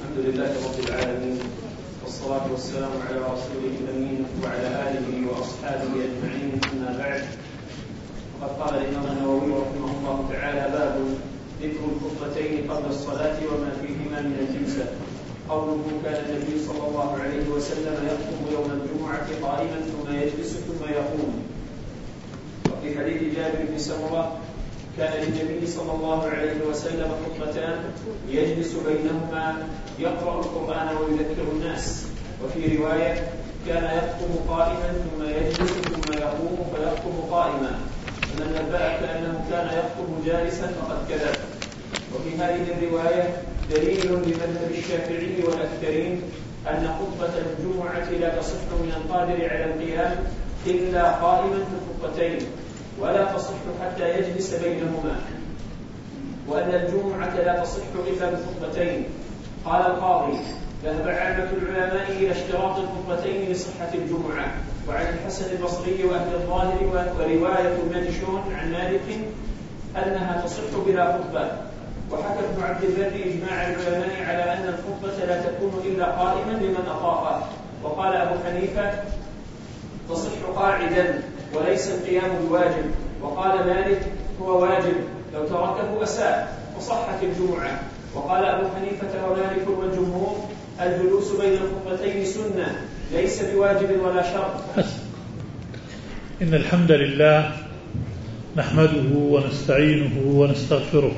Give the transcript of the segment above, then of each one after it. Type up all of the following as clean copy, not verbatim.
الحمد لله رب العالمين، والصلاة والسلام على رسوله الأمين وعلى آله وأصحابه أجمعين، أما بعد. وقد قال الإمام النووي رحمه الله تعالى: باب ذكر الخطبتين قبل الصلاة وما فيهما من الجلسة. قوله: كان النبي صلى الله عليه وسلم يخطب يوم الجمعة قائما ثم يجلس ثم يقوم. وفي حديث جابر بن سمرة: كان للنبي صلى الله عليه وسلم خطبتان يجلس بينهما يقرأ القرآن ويذكر الناس. وفي رواية: كان يخطب قائما ثم يجلس ثم يقوم فيخطب قائما. فمن نبأك أنه كان يخطب جالسا فقد كذب. وفي هذه الرواية دليل لمذهب الشافعي والأكثرين أن خطبة الجمعة لا تصح من القادر على القيام إلا قائما في الخطبتين، ولا تصح حتى يجلس بينهما، وأن الجمعة لا تصح إلا بخطبتين. قال القاضي: ذهب عامة العلماء إلى اشتراط الخطبتين لصحة الجمعة، وعن الحسن البصري وأهل الظاهر ورواية ماجشون عن مالك أنها تصح بلا خطبة. وحكى ابن عبد البر إجماع العلماء على أن الخطبة لا تكون إلا قائما لمن أطاقه. وقال أبو حنيفة: تصح قاعدا وليس القيام بواجب. وقال مالك: هو واجب، لو تركه أساء، وصحت الجمعة. وقال أبو حنيفة ومالك والجمهور: الجلوس بين الخطبتين سنة، ليس بواجب ولا شرط. إن الحمد لله نحمده ونستعينه ونستغفره،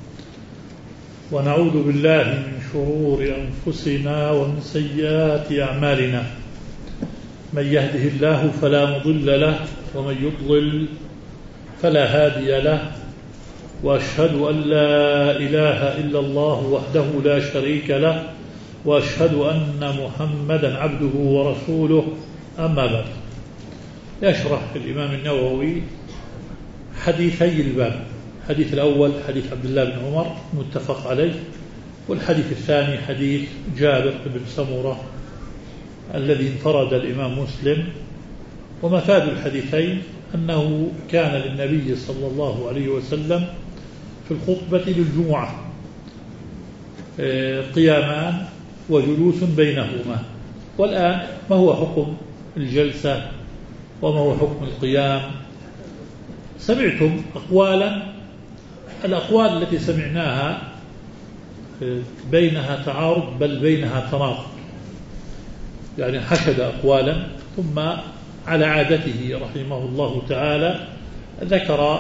ونعوذ بالله من شرور أنفسنا ومن سيئات أعمالنا. من يهده الله فلا مضل له، ومن يضلل فلا هادي له. وأشهد أن لا إله إلا الله وحده لا شريك له، وأشهد أن محمدا عبده ورسوله. أما بعد، يشرح الإمام النووي حديثي الباب. الحديث الأول حديث عبد الله بن عمر متفق عليه، والحديث الثاني حديث جابر بن سمرة الذي انفرد الإمام مسلم. ومفاد الحديثين أنه كان للنبي صلى الله عليه وسلم في الخطبة للجمعة قيامان وجلوس بينهما. والآن ما هو حكم الجلسة وما هو حكم القيام؟ سمعتم أقوالا، الأقوال التي سمعناها بينها تعارض بل بينها تناقض، يعني حشد أقوالا ثم على عادته رحمه الله تعالى ذكر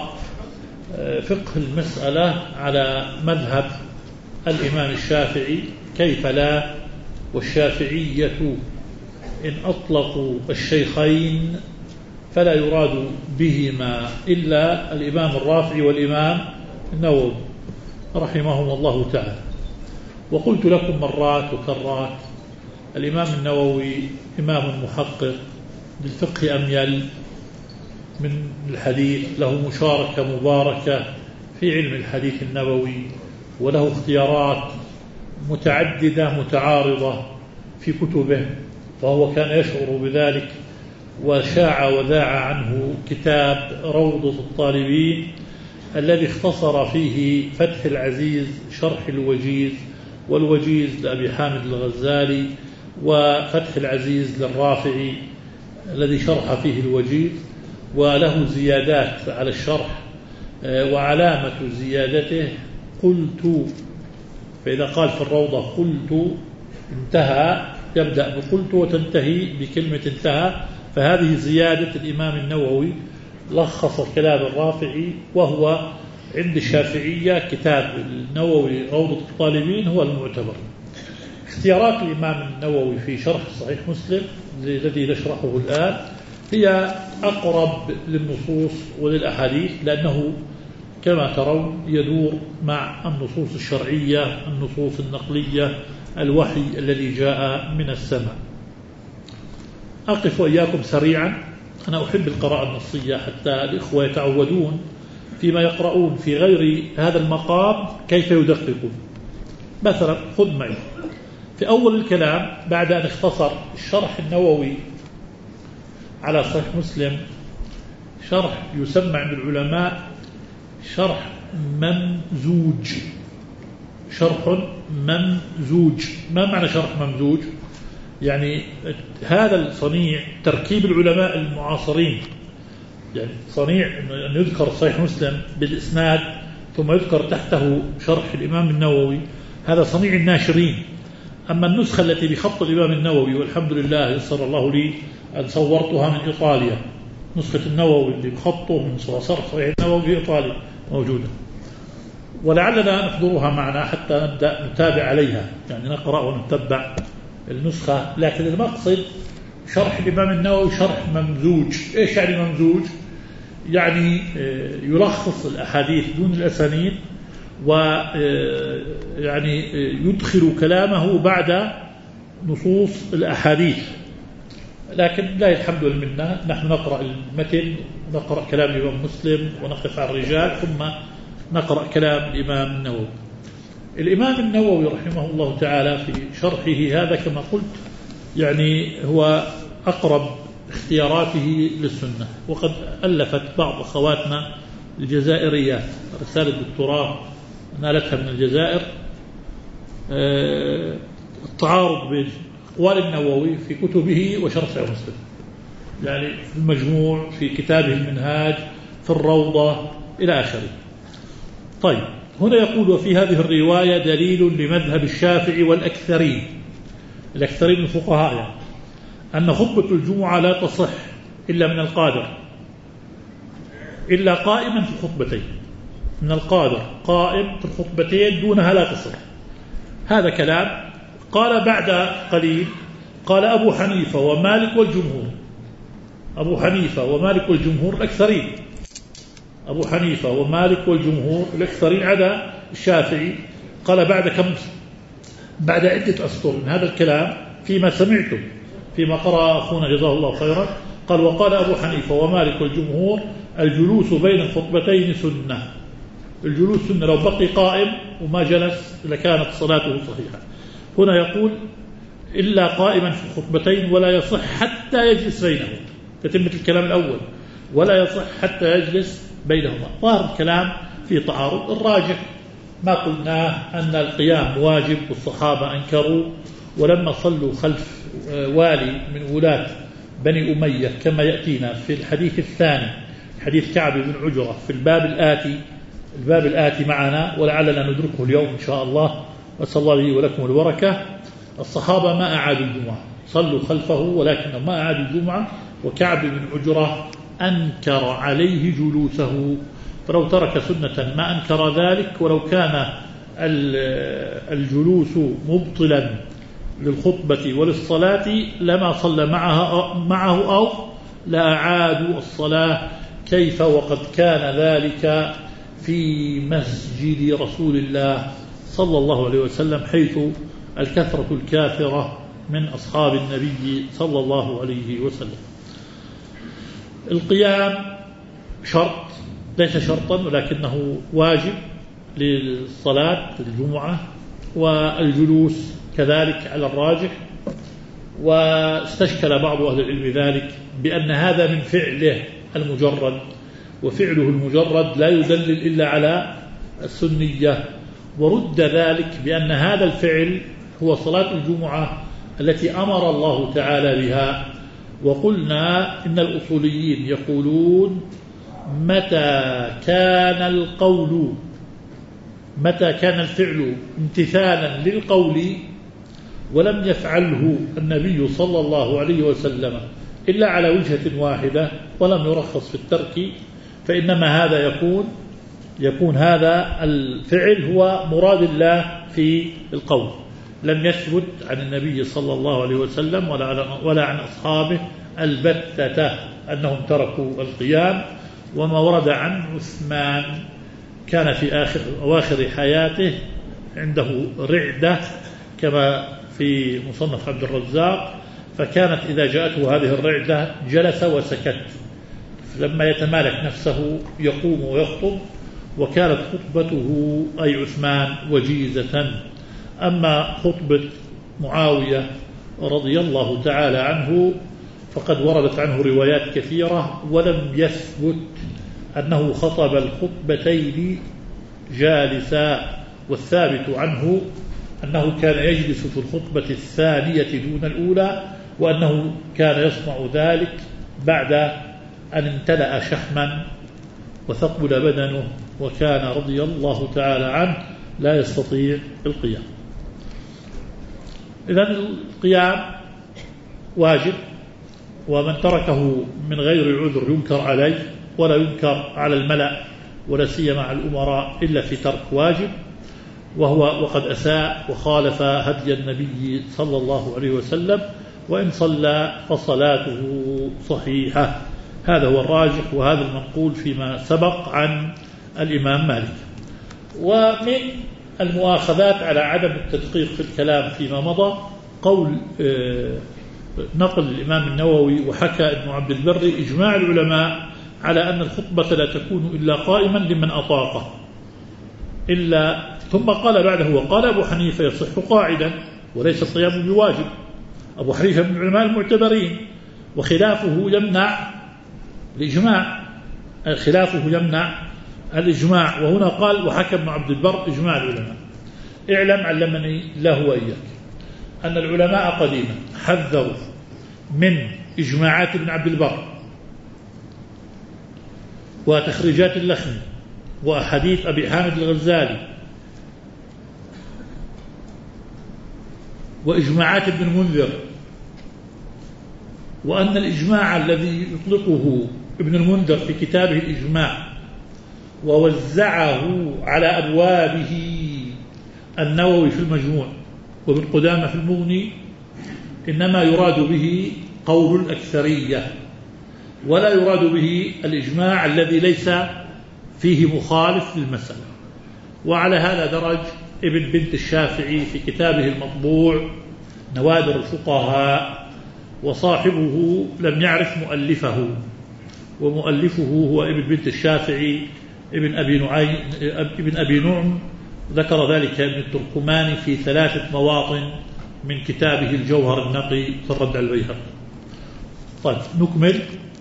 فقه المسألة على مذهب الإمام الشافعي كيف لا. والشافعية إن أطلقوا الشيخين فلا يراد بهما إلا الإمام الرافعي والإمام النووي رحمهم الله تعالى. وقلت لكم مرات وكرات: الإمام النووي إمام محقق بالفقه أميل من الحديث، له مشاركة مباركة في علم الحديث النبوي، وله اختيارات متعددة متعارضة في كتبه، فهو كان يشعر بذلك. وشاع وذاع عنه كتاب روضة الطالبين الذي اختصر فيه فتح العزيز شرح الوجيز، والوجيز لأبي حامد الغزالي، وفتح العزيز للرافعي الذي شرح فيه الوجيز، وله زيادات على الشرح. وعلامة زيادته قلت، فإذا قال في الروضة قلت انتهى، يبدأ بقلت وتنتهي بكلمة انتهى، فهذه زيادة الإمام النووي. لخص كلام الرافعي، وهو عند الشافعية كتاب النووي روضة الطالبين هو المعتبر. اختيارات الإمام النووي في شرح صحيح مسلم الذي نشرحه الآن هي أقرب للنصوص وللأحاديث، لأنه كما ترون يدور مع النصوص الشرعية، النصوص النقلية، الوحي الذي جاء من السماء. أقف وإياكم سريعا، أنا أحب القراءة النصية حتى الإخوة يتعودون فيما يقرؤون في غير هذا المقام كيف يدققون. مثلا خذ معي في أول الكلام بعد أن اختصر الشرح النووي على صحيح مسلم، شرح يسمى عند العلماء شرح ممزوج. شرح ممزوج. ما معنى شرح ممزوج؟ يعني هذا الصنيع تركيب العلماء المعاصرين، يعني صنيع أن يذكر صحيح مسلم بالإسناد ثم يذكر تحته شرح الإمام النووي، هذا صنيع الناشرين. أما النسخة التي بخط الإمام النووي، والحمد لله يسر الله لي أن صورتها من إيطاليا، نسخة النووي اللي بخطه من صورة صحيح النووي في إيطاليا موجودة، ولعلنا نحضرها معنا حتى نبدأ نتابع عليها، يعني نقرأ ونتبع النسخة. لكن المقصد شرح الإمام النووي شرح ممزوج. إيش يعني ممزوج؟ يعني يلخص الأحاديث دون الأسانيد، ويعني يدخل كلامه بعد نصوص الأحاديث. لكن لا الحمد لله نحن نقرأ المتن، نقرأ كلام الإمام مسلم ونقف على الرجال، ثم نقرأ كلام الإمام النووي. الإمام النووي رحمه الله تعالى في شرحه هذا كما قلت يعني هو أقرب اختياراته للسنة، وقد ألفت بعض أخواتنا الجزائريات رسالة دكتوراه نالتها من الجزائر، التعارض بين أقوال النووي في كتبه وشرح مسلم، يعني في المجموع، في كتابه المنهاج، في الروضة إلى آخره. طيب، هنا يقول: وفي هذه الرواية دليل لمذهب الشافعي والأكثرين، الأكثرين من الفقهاء يعني، أن خطبة الجمعة لا تصح إلا من القادر، إلا قائما في الخطبتين، من القادر قائم في الخطبتين دونها لا تصح. هذا كلام. قال بعد قليل: قال أبو حنيفة ومالك والجمهور. أبو حنيفة ومالك والجمهور الأكثرين، أبو حنيفة ومالك والجمهور الأكثرين عدا الشافعي. قال بعد كم؟ بعد عدة أسطر من هذا الكلام فيما سمعته، فيما قرأ أخونا جزاه الله خيرا. قال: وقال أبو حنيفة ومالك والجمهور الجلوس بين الخطبتين سنة. الجلوس سنة، لو بقي قائم وما جلس لكانت صلاته صحيحة. هنا يقول: إلا قائما في الخطبتين، ولا يصح حتى يجلس بينهما. تتمة الكلام الأول: ولا يصح حتى يجلس بينهما. ظاهر الكلام في تعارض. الراجح ما قلناه أن القيام واجب، والصحابة أنكروا، ولما صلوا خلف والي من ولاة بني أمية كما يأتينا في الحديث الثاني، حديث كعب بن عجرة في الباب الآتي معنا، ولعلنا ندركه اليوم إن شاء الله، وأسأل الله لي ولكم البركة. الصحابة ما أعادوا الجمعة، صلوا خلفه ولكنهم ما أعادوا الجمعة، وكعب بن عجرة أنكر عليه جلوسه، فلو ترك سنة ما أنكر ذلك، ولو كان الجلوس مبطلا للخطبة وللصلاة لما صلى معه أو لا أعادوا الصلاة. كيف وقد كان ذلك في مسجد رسول الله صلى الله عليه وسلم، حيث الكثرة الكافرة من أصحاب النبي صلى الله عليه وسلم. القيام شرط، ليس شرطا ولكنه واجب للصلاة الجمعة، والجلوس كذلك على الراجح. واستشكل بعض أهل العلم ذلك بأن هذا من فعله المجرد، وفعله المجرد لا يدلل إلا على السنية، ورد ذلك بأن هذا الفعل هو صلاة الجمعة التي أمر الله تعالى بها. وقلنا إن الأصوليين يقولون: متى كان الفعل امتثالا للقول ولم يفعله النبي صلى الله عليه وسلم إلا على وجهة واحدة ولم يرخص في الترك، فإنما هذا يكون هذا الفعل هو مراد الله في القول، لم يثبت عن النبي صلى الله عليه وسلم ولا عن أصحابه البتة أنهم تركوا القيام. وما ورد عن عثمان كان في أواخر حياته عنده رعدة كما في مصنف عبد الرزاق، فكانت إذا جاءته هذه الرعدة جلس وسكت، لما يتمالك نفسه يقوم ويخطب، وكانت خطبته أي عثمان وجيزة. أما خطبة معاوية رضي الله تعالى عنه فقد وردت عنه روايات كثيرة، ولم يثبت أنه خطب الخطبتين جالسا، والثابت عنه أنه كان يجلس في الخطبة الثانية دون الأولى، وأنه كان يصنع ذلك بعد أن امتلأ شحما وثقل بدنه، وكان رضي الله تعالى عنه لا يستطيع القيام. إذن القيام واجب، ومن تركه من غير عذر ينكر عليه، ولا ينكر على الملأ ولا سيما على الأمراء إلا في ترك واجب، وقد أساء وخالف هدي النبي صلى الله عليه وسلم، وإن صلى فصلاته صحيحة. هذا هو الراجح، وهذا المنقول فيما سبق عن الإمام مالك. ومن المؤاخذات على عدم التدقيق في الكلام فيما مضى قول نقل الإمام النووي وحكى ابن عبد البر إجماع العلماء على أن الخطبة لا تكون إلا قائما لمن أطاقه، ثم قال بعده وقال أبو حنيفة يصح قاعدا وليس الصيام بواجب. أبو حنيفة من العلماء المعتبرين، وخلافه يمنع الإجماع، وهنا قال وحكى ابن عبد البر إجماع العلماء. اعلم علمني الله وإياك أن العلماء قديما حذروا من إجماعات ابن عبد البر وتخريجات اللخمي وأحاديث أبي حامد الغزالي وإجماعات ابن المنذر، وأن الإجماع الذي يطلقه ابن المنذر في كتابه الإجماع ووزعه على أبوابه النووي في المجموع وابن قدامة في المغني إنما يراد به قول الأكثرية، ولا يراد به الإجماع الذي ليس فيه مخالف للمسألة. وعلى هذا درج ابن بنت الشافعي في كتابه المطبوع نوادر الفقهاء، وصاحبه لم يعرف مؤلفه، ومؤلفه هو ابن بنت الشافعي ابن أبي نعم، ذكر ذلك ابن التركماني في 3 مواطن من كتابه الجوهر النقي في الرد على البيهقي. طيب نكمل.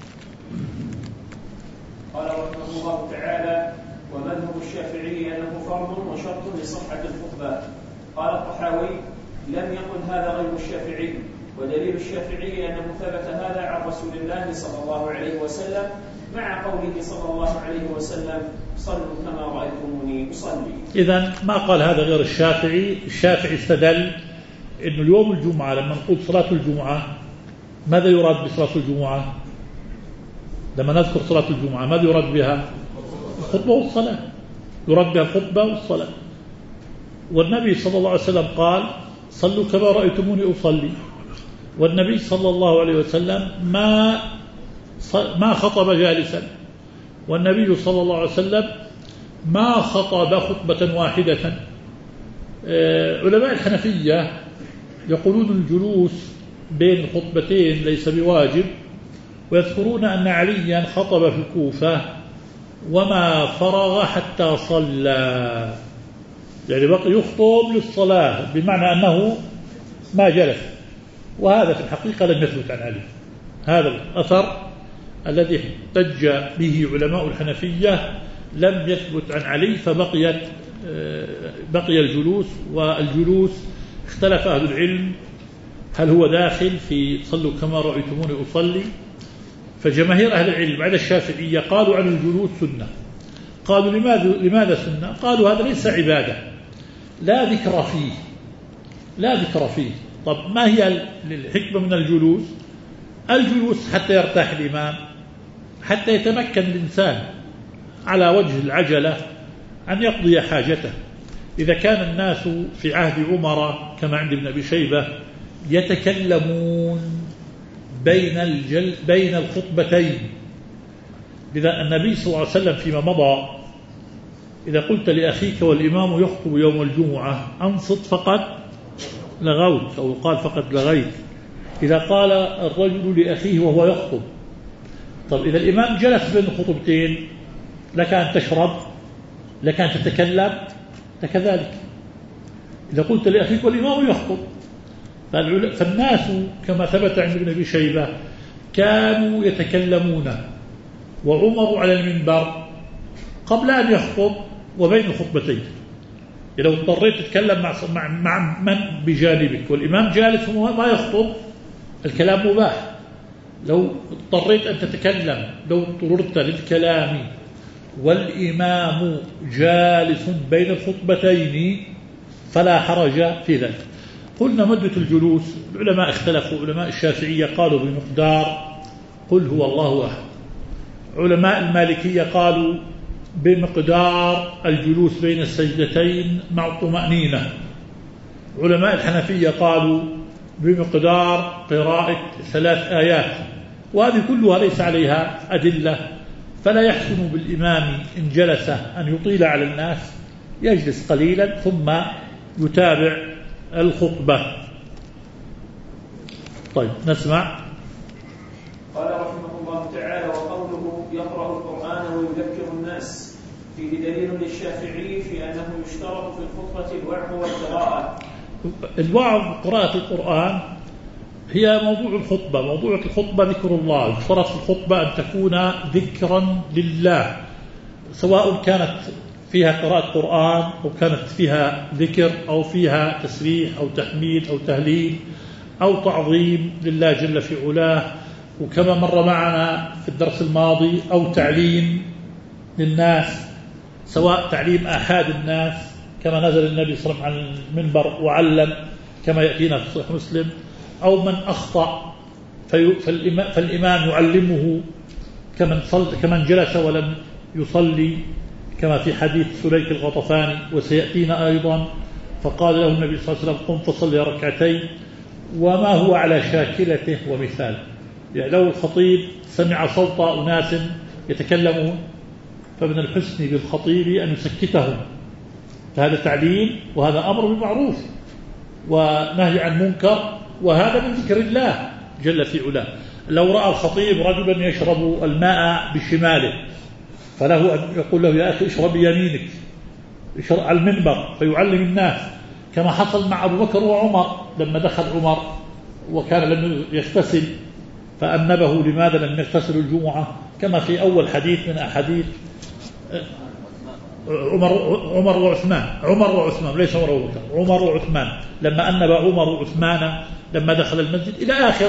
قال رحمه الله تعالى: ومذهب الشافعي أنه فرض وشرط لصحة الخطبة. قال الطحاوي: لم يقل هذا غير الشافعي، ودليل الشافعي أنه ثبت هذا عن رسول الله صلى الله عليه وسلم مع قوله صلى الله عليه وسلم: صلوا كما رأيتموني أصلي. إذن ما قال هذا غير الشافعي. الشافعي استدل إنه اليوم الجمعة لما نقول صلاة الجمعة ماذا يراد بصلاة الجمعة؟ لما نذكر صلاة الجمعة ماذا يراد بها؟ الخطبة والصلاة، يراد بها الخطبة والصلاة. والنبي صلى الله عليه وسلم قال: صلوا كما رأيتموني أصلي. والنبي صلى الله عليه وسلم ما خطب جالسا، والنبي صلى الله عليه وسلم ما خطب خطبة واحدة. علماء الحنفية يقولون الجلوس بين الخطبتين ليس بواجب، ويذكرون أن عليا خطب في الكوفة وما فرغ حتى صلى، يعني بقي يخطب للصلاة، بمعنى أنه ما جلس. وهذا في الحقيقة لم يثبت عن علي. هذا الأثر الذي احتج به علماء الحنفية لم يثبت عن علي، بقي الجلوس. والجلوس اختلف أهل العلم هل هو داخل في صلوا كما رأيتموني أصلي. فجماهير أهل العلم بعد الشافعية قالوا عن الجلوس سنة. قالوا لماذا سنة؟ قالوا هذا ليس عبادة لا ذكر فيه. طب ما هي الحكمة من الجلوس؟ الجلوس حتى يرتاح الإمام، حتى يتمكن الإنسان على وجه العجلة أن يقضي حاجته. إذا كان الناس في عهد عمر كما عند ابن أبي شيبة يتكلمون بين الخطبتين، لذا النبي صلى الله عليه وسلم فيما مضى إذا قلت لأخيك والإمام يخطب يوم الجمعة أنصت فقد لغوت، أو قال فقد لغيت. إذا قال الرجل لأخيه وهو يخطب، طب إذا الإمام جلس بين الخطبتين لك أن تشرب، لك أن تتكلم، كذلك إذا قلت لأخيك والإمام يخطب. فالناس كما ثبت عند ابن أبي شيبة كانوا يتكلمون، وعمر على المنبر قبل أن يخطب وبين الخطبتين. لو اضطريت تتكلم مع من بجانبك والإمام جالس وما يخطب الكلام مباح. لو اضطريت أن تتكلم، لو اضطررت للكلام والإمام جالس بين الخطبتين فلا حرج في ذلك. قلنا مدة الجلوس العلماء اختلفوا. علماء الشافعية قالوا بمقدار قل هو الله أحد. علماء المالكية قالوا بمقدار الجلوس بين السجدتين مع الطمأنينة. علماء الحنفية قالوا بمقدار قراءة 3 آيات. وهذه كلها ليس عليها أدلة، فلا يحسن بالإمام إن جلس أن يطيل على الناس، يجلس قليلا ثم يتابع الخطبة. طيب نسمع. قال رحمه الله تعالى: وقوله يقرأ القرآن ويذكر الناس فيه دليل للشافعي في أنه يشترط في الخطبة الوعظ والقراءة. الوعظ قراءة القرآن هي موضوع الخطبة. موضوع الخطبة ذكر الله. يشترط في الخطبة أن تكون ذكرا لله، سواء كانت فيها قراءة قرآن أو كانت فيها ذكر أو فيها تسبيح أو تحميد أو تهليل أو تعظيم لله جل في علاه، وكما مر معنا في الدرس الماضي أو تعليم للناس، سواء تعليم آحاد الناس كما نزل النبي صلى الله عليه وسلم على المنبر وعلم كما يأتينا في صحيح مسلم، أو من أخطأ فالإمام يعلمه كمن جلس ولم يصلي كما في حديث سليك الغطفاني وسيأتينا أيضا. فقال له النبي صلى الله عليه وسلم: قم فصلي ركعتين وما هو على شاكلته ومثاله. يعني لو الخطيب سمع صوت أناس يتكلمون فمن الحسن بالخطيب أن يسكتهم، فهذا تعليم وهذا أمر بالمعروف ونهي عن منكر، وهذا من ذكر الله جل في علاه. لو رأى الخطيب رجلا يشرب الماء بشماله فله أن يقول له: يا أخي اشرب بيمينك، اشرب على المنبر فيعلم الناس، كما حصل مع أبو بكر وعمر لما دخل عمر وكان لم يغتسل فأنبه لماذا لم يغتسل الجمعة، كما في أول حديث من أحاديث عمر وعثمان ليس عمر وبكر، عمر وعثمان لما أنب عمر وعثمان لما دخل المسجد إلى آخر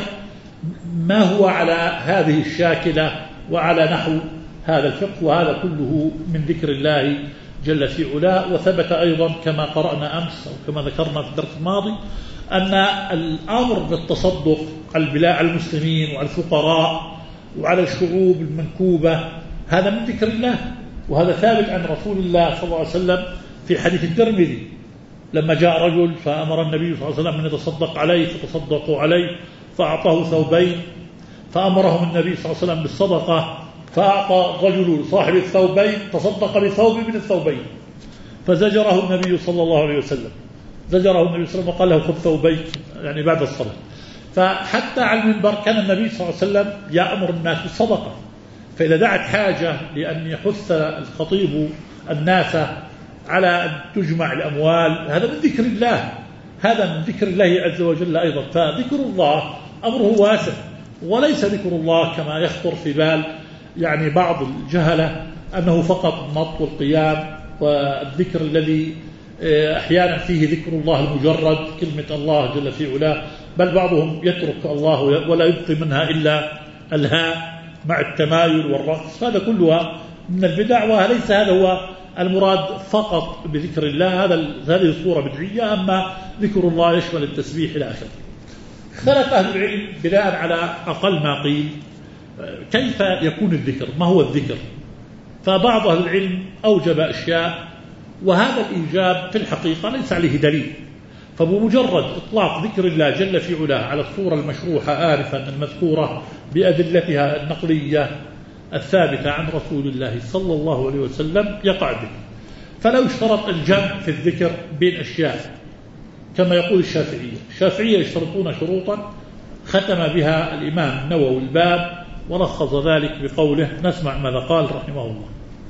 ما هو على هذه الشاكلة وعلى نحو هذا الفقه. وهذا كله من ذكر الله جل في علاه. وثبت أيضا كما قرأنا أمس أو كما ذكرنا في الدرس الماضي أن الأمر بالتصدق على المسلمين وعلى الفقراء وعلى الشعوب المنكوبة هذا من ذكر الله، وهذا ثابت عن رسول الله صلى الله عليه وسلم في حديث الترمذي لما جاء رجل فأمر النبي صلى الله عليه وسلم أن يتصدق عليه فتصدقوا عليه فأعطاه ثوبين، فأمرهم النبي صلى الله عليه وسلم بالصدقة فأعطى رجل صاحب الثوبين تصدق بثوب من الثوبين، فزجره النبي صلى الله عليه وسلم وقال له: خذ ثوبيك، يعني بعد الصلاة. فحتى على المنبر كان النبي صلى الله عليه وسلم يأمر الناس بالصدقة. فإذا دعت حاجة لأن يحث الخطيب الناس على أن تجمع الأموال هذا من ذكر الله، هذا من ذكر الله عز وجل أيضا. فذكر الله أمره واسع، وليس ذكر الله كما يخطر في بال يعني بعض الجهلة أنه فقط النط والقيام والذكر الذي أحيانا فيه ذكر الله المجرد كلمة الله جل في علاه، بل بعضهم يترك الله ولا يبقي منها إلا الهاء مع التمايل والرقص. هذا كلها من البدع، وليس هذا هو المراد فقط بذكر الله، هذه الصورة بدعية. أما ذكر الله يشمل التسبيح إلى آخره. اختلف أهل العلم بناء على أقل ما قيل كيف يكون الذكر، ما هو الذكر. فبعض أهل العلم أوجب أشياء، وهذا الإيجاب في الحقيقة ليس عليه دليل. فبمجرد إطلاق ذكر الله جل في علاه على الصورة المشروحة آنفا المذكورة بأدلتها النقلية الثابتة عن رسول الله صلى الله عليه وسلم يقع الذكر. فلا يشترط الجمع في الذكر بين أشياء كما يقول الشافعية يشترطون شروطا ختم بها الإمام النووي الباب ولخص ذلك بقوله. نسمع ماذا قال رحمه الله.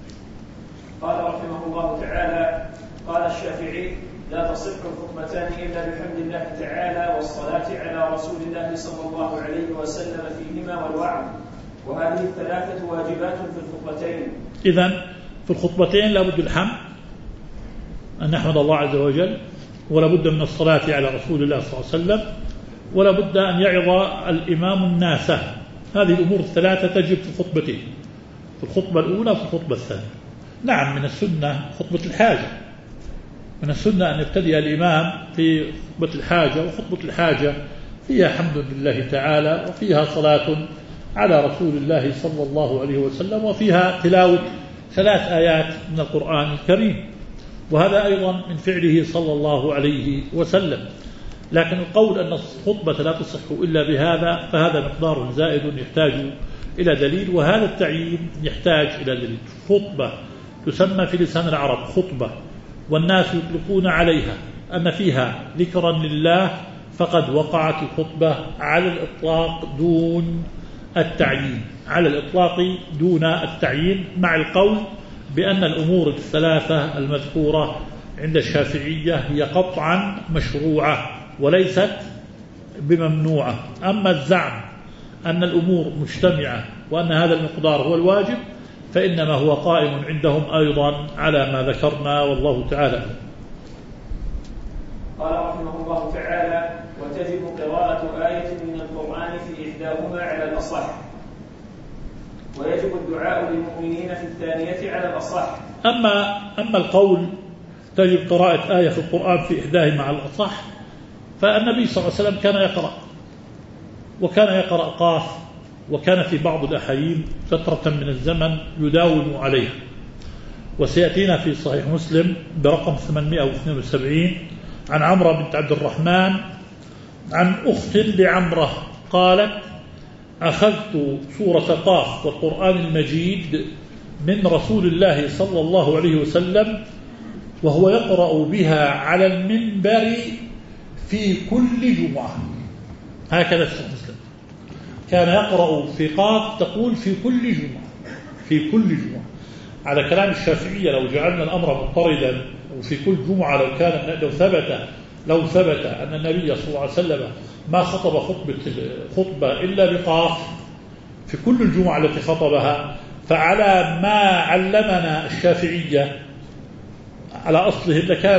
قال رحمه الله تعالى: قال الشافعي: لا تصح الخطبتان إلا بحمد الله تعالى والصلاة على رسول الله صلى الله عليه وسلم فيهما والوعظ، وهذه الثلاثة واجبات في الخطبتين. إذن في الخطبتين لابد الحمد أن نحمد الله عز وجل، ولا بد من الصلاة على رسول الله صلى الله عليه وسلم، ولا بد أن يعظ الإمام الناس. هذه الأمور الثلاثة تجب في خطبته، في الخطبة الأولى وفي الخطبة الثانية. نعم، من السنة خطبة الحاجة، من السنة أن يبتدئ الإمام في خطبة الحاجة، وخطبة الحاجة فيها حمد لله تعالى، وفيها صلاة على رسول الله صلى الله عليه وسلم، وفيها تلاوة 3 آيات من القرآن الكريم، وهذا أيضا من فعله صلى الله عليه وسلم. لكن القول أن الخطبة لا تصح إلا بهذا فهذا مقدار زائد يحتاج إلى دليل، وهذا التعيين يحتاج إلى دليل. خطبة تسمى في لسان العرب خطبة، والناس يطلقون عليها أن فيها ذكرا لله، فقد وقعت الخطبة على الإطلاق دون التعيين، على الإطلاق دون التعيين، مع القول بأن الأمور الثلاثة المذكورة عند الشافعية هي قطعا مشروعة وليست بممنوعة. أما الزعم أن الأمور مجتمعة وأن هذا المقدار هو الواجب فإنما هو قائم عندهم أيضا على ما ذكرنا، والله تعالى. قال رحمه الله تعالى: وتجب قراءة آية من القرآن في إحداهما على الأصح، ويجب الدعاء للمؤمنين في الثانية على الأصح. أما القول تجب قراءة آية في القرآن في إحداهما على الأصح، فالنبي صلى الله عليه وسلم كان يقرأ، وكان يقرأ قاف، وكان في بعض الأحايين فترة من الزمن يداوم عليها. وسيأتينا في صحيح مسلم برقم 872 عن عمرة بنت عبد الرحمن عن أخت لعمرة قالت: أخذت سورة قاف والقرآن المجيد من رسول الله صلى الله عليه وسلم وهو يقرأ بها على المنبر في كل جمعة. هكذا في مسلم كان يقرأ في قاف تقول في كل جمعة، في كل جمعة. على كلام الشافعية لو جعلنا الأمر مضطردا وفي كل جمعة لو ثبت أن النبي صلى الله عليه وسلم ما خطب خطبة إلا بقاف في كل الجمعة التي خطبها، فعلى ما علمنا الشافعية على أصله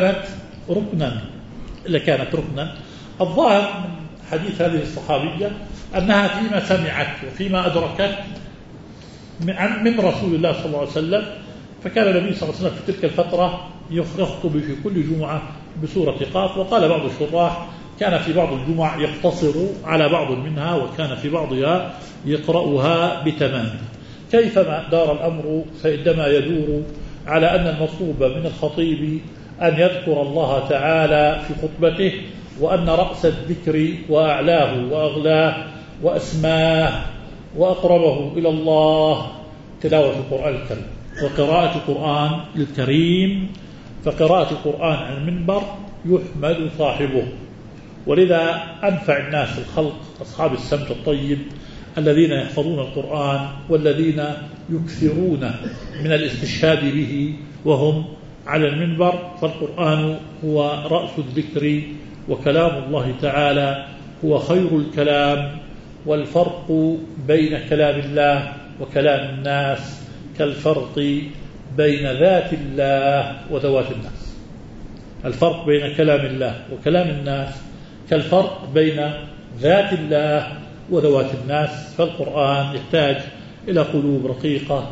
لكانت ركنا. الظاهر من حديث هذه الصحابية أنها فيما سمعت وفيما أدركت من رسول الله صلى الله عليه وسلم، فكان النبي صلى الله عليه وسلم في تلك الفترة يخطب في كل جمعة بسورة قاف. وقال بعض الشراح كان في بعض الجمع يقتصر على بعض منها، وكان في بعضها يقرأها بتمامها. كيفما دار الأمر فإنما يدور على أن المطلوب من الخطيب أن يذكر الله تعالى في خطبته، وأن رأس الذكر وأعلاه وأغلاه وأسماه وأقربه إلى الله تلاوة القرآن الكريم وقراءة القرآن الكريم. فقراءة القرآن على المنبر يحمد صاحبه، ولذا أنفع الناس الخلق أصحاب السمت الطيب الذين يحفظون القرآن والذين يكثرون من الاستشهاد به وهم على المنبر. فالقرآن هو رأس الذكر، وكلام الله تعالى هو خير الكلام. والفرق بين كلام الله وكلام الناس كالفرق بين ذات الله وذوات الناس. الفرق بين كلام الله وكلام الناس كالفرق بين ذات الله وذوات الناس. فالقرآن يحتاج إلى قلوب رقيقة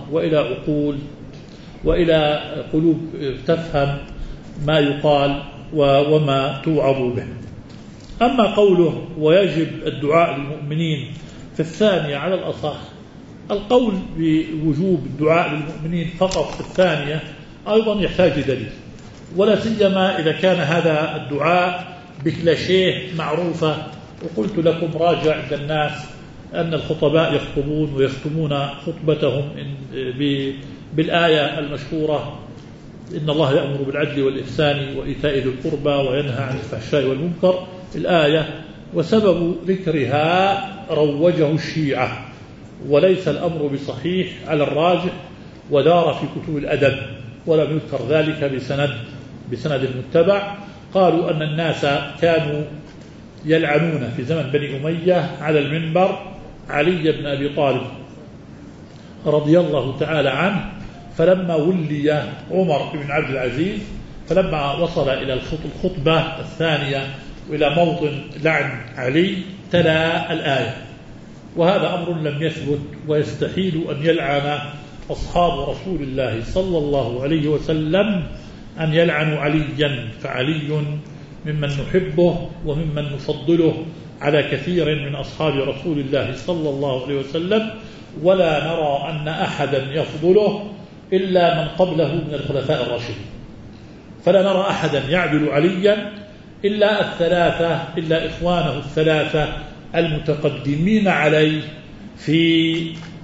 وإلى قلوب تفهم ما يقال وما توعظ به. أما قوله ويجب الدعاء للمؤمنين في الثانية على الأصح، القول بوجوب الدعاء للمؤمنين فقط في الثانية أيضا يحتاج دليل، ولا سيما إذا كان هذا الدعاء بكلاشيه معروفة. وقلت لكم راجع عند الناس أن الخطباء يخطبون ويختمون خطبتهم بالآية المشهورة: إن الله يأمر بالعدل والإحسان وإيتاء ذي القربى وينهى عن الفحشاء والمنكر، الآية. وسبب ذكرها روجه الشيعة، وليس الأمر بصحيح على الراجح، ودار في كتب الأدب ولم يذكر ذلك بسند المتبع. قالوا أن الناس كانوا يلعنون في زمن بني أمية على المنبر علي بن أبي طالب رضي الله تعالى عنه، فلما ولي عمر بن عبد العزيز فلما وصل إلى الخطبة الثانية وإلى موطن لعن علي تلا الآية. وهذا أمر لم يثبت، ويستحيل أن يلعن أصحاب رسول الله صلى الله عليه وسلم أن يلعنوا عليا، فعلي ممن نحبه وممن نفضله على كثير من أصحاب رسول الله صلى الله عليه وسلم، ولا نرى أن أحدا يفضله إلا من قبله من الخلفاء الراشدين. فلا نرى أحدا يعدل عليا إلا الثلاثة، إلا إخوانه الثلاثة المتقدمين عليه في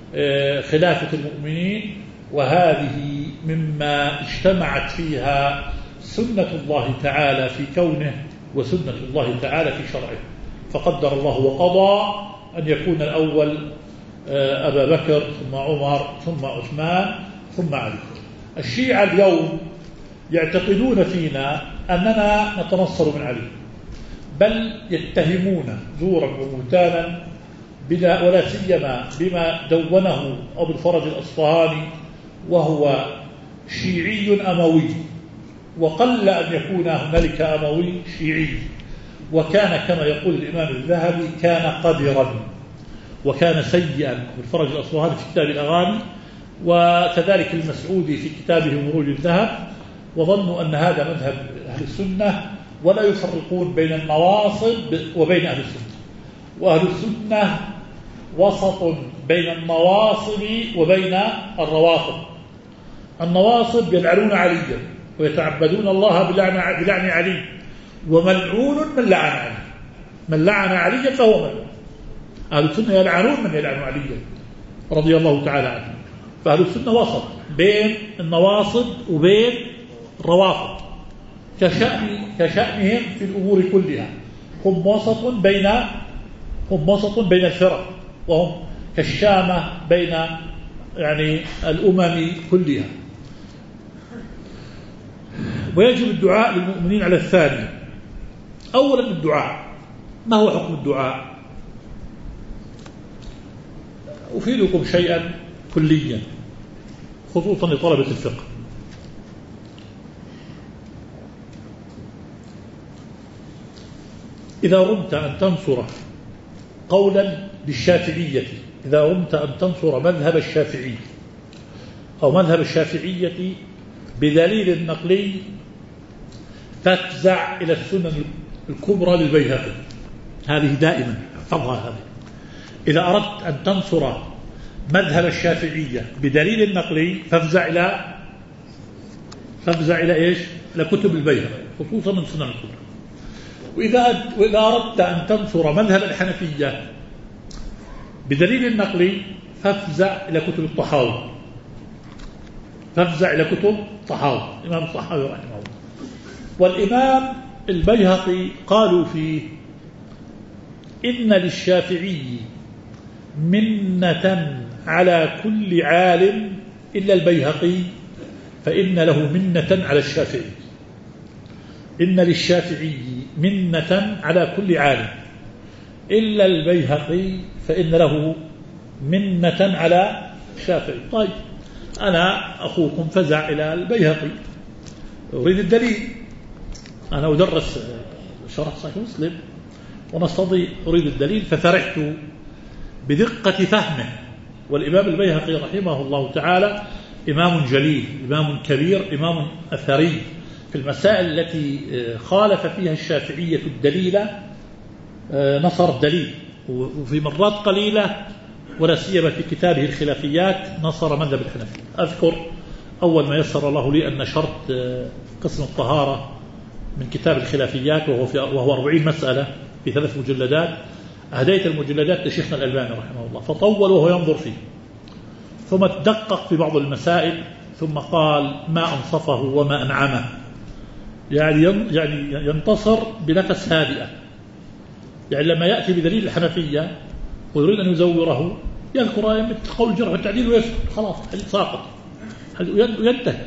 خلافة المؤمنين، وهذه مما اجتمعت فيها سنة الله تعالى في كونه وسنة الله تعالى في شرعه. فقدر الله وقضى أن يكون الأول أبا بكر ثم عمر ثم عثمان ثم علي. الشيعة اليوم يعتقدون فينا أننا نتنصر من علي، بل يتهمون زورا وبهتانا ولا سيما بما دونه أبو الفرج الأصفهاني، وهو شيعي أموي، وقل أن يكون هنالك أموي شيعي، وكان كما يقول الإمام الذهبي كان قذرا وكان سيئا. أبو الفرج الأصفهاني في كتاب الأغاني، وكذلك المسعودي في كتابه مروج الذهب، وظنوا أن هذا مذهب أهل السنة، ولا يفرقون بين النواصب وبين أهل السنة. وأهل السنة وسط بين النواصب وبين الروافض. النواصب يلعنون عليا ويتعبدون الله بلعن علي، وملعون من لعن علي، من لعن عليا فهو ملعون. أهل السنة يلعنون من يلعن عليا رضي الله تعالى عنه. فأهل السنة وسط بين النواصب وبين الروافض، كشأنهم في الأمور كلها. هم وسط بين الفرق، وهم كالشامة بين الأمم كلها. ويجب الدعاء للمؤمنين على الثاني. أولا الدعاء، ما هو حكم الدعاء؟ أفيدكم شيئا كليا خصوصا لطلبة الفقه. إذا رمت أن تنصر قولا للشافعية، إذا رمت أن تنصر مذهب الشافعي أو مذهب الشافعية بدليل نقلي، فافزع إلى السنن الكبرى للبيهقي. هذه دائما احفظها هذه. إذا أردت أن تنصر مذهب الشافعية بدليل نقلي فافزع إلى إيش؟ لكتب البيهقي خصوصا من سنن الكبرى. وإذا أردت أن تنصر مذهب الحنفية بدليل نقلي فافزع إلى كتب الطحاوي، الإمام الطحاوي رحمه الله. والإمام البيهقي قالوا فيه: إن للشافعي منة على كل عالم إلا البيهقي، فإن له منة على الشافعي. إن للشافعي منة على كل عالم إلا البيهقي، فإن له منة على الشافعي. طيب، أنا أخوكم فزع إلى البيهقي، أريد الدليل. أنا أدرس شرح صحيح مسلم ونستطيع، أريد الدليل، ففرحت بدقة فهمه. والإمام البيهقي رحمه الله تعالى إمام جليل، إمام كبير، إمام أثري في المسائل التي خالف فيها الشافعية الدليل نصر الدليل، وفي مرات قليلة ولا سيما في كتابه الخلافيات نصر مذهب الحنفية. أذكر أول ما يسر الله لي أن نشرت قسم الطهارة من كتاب الخلافيات، وهو 40 مسألة في 3 مجلدات. أهديت المجلدات لشيخنا الألباني رحمه الله، فطول وهو ينظر فيه، ثم تدقق في بعض المسائل، ثم قال: ما أنصفه وما أنعمه. يعني ينتصر بنفس هادئة. يعني لما يأتي بدليل الحنفية ويريد أن يزوره يذكر آية مثل قول الجرح والتعديل ويسكت، خلاص ساقط وينتهي.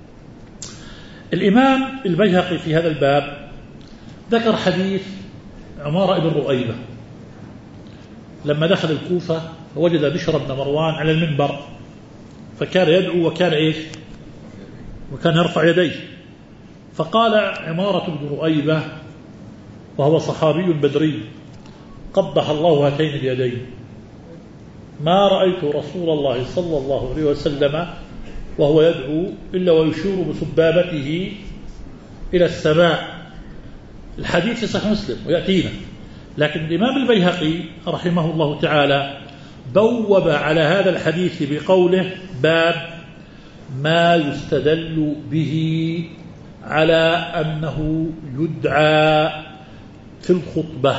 الإمام البيهقي في هذا الباب ذكر حديث عمارة بن رؤيبة لما دخل الكوفة فوجد بشر بن مروان على المنبر، فكان يدعو وكان يرفع يديه، فقال عمارة بن رؤيبة وهو صحابي بدري: قبح الله هاتين اليدين، ما رأيت رسول الله صلى الله عليه وسلم وهو يدعو إلا ويشير بسبابته إلى السماء. الحديث في صحيح مسلم ويأتينا، لكن الإمام البيهقي رحمه الله تعالى بوب على هذا الحديث بقوله: باب ما يستدل به على أنه يدعى في الخطبة.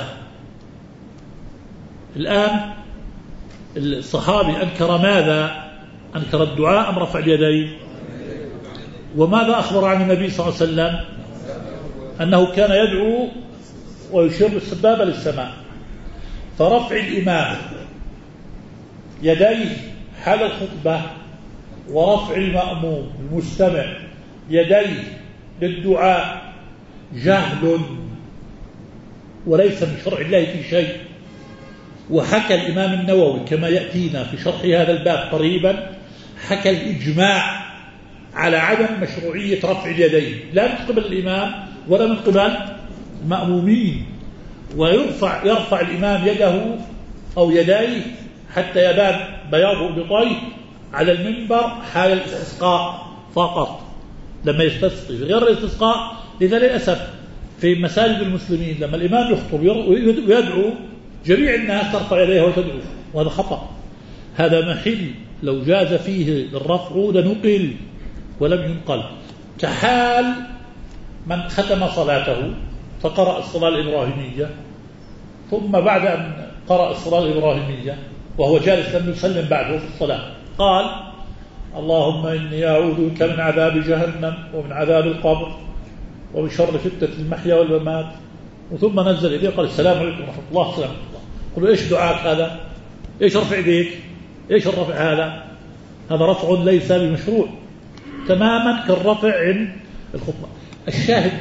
الآن الصحابي أنكر ماذا؟ أنكر الدعاء أم رفع اليدين؟ وماذا أخبر عن النبي صلى الله عليه وسلم؟ أنه كان يدعو ويشير بالسبابة للسماء. فرفع الإمام يديه حال الخطبة ورفع المأموم المستمع يديه للدعاء جهل وليس من شرع الله في شيء. وحكى الإمام النووي كما يأتينا في شرح هذا الباب قريبا، حكى الإجماع على عدم مشروعية رفع اليدين، لا من قبل الإمام ولا من قبل المأمومين. ويرفع الإمام يده أو يديه حتى يبان بياض إبطيه على المنبر حال الاستسقاء فقط، لما يستسقي. غير الاستسقاء لذا للأسف في مساجد المسلمين لما الإمام يخطب ويدعو جميع الناس ترفع يديه وتدعو، وهذا خطأ. هذا محل لو جاز فيه الرفع لنقل ولم ينقل، كحال من ختم صلاته فقرأ الصلاة الإبراهيمية، ثم بعد أن قرأ الصلاة الإبراهيمية وهو جالس لم يسلم بعده في الصلاة قال: اللهم إني أعوذ بك من عذاب جهنم ومن عذاب القبر ومن شر فتنة المحيا والممات، ثم نزل إليه قال: السلام عليكم ورحمة الله. السلام عليكم. قلوا: إيش دعاء هذا؟ إيش رفع يديك؟ إيش الرفع هذا؟ هذا رفع ليس بمشروع تماما كالرفع عند الخطبة. الشاهد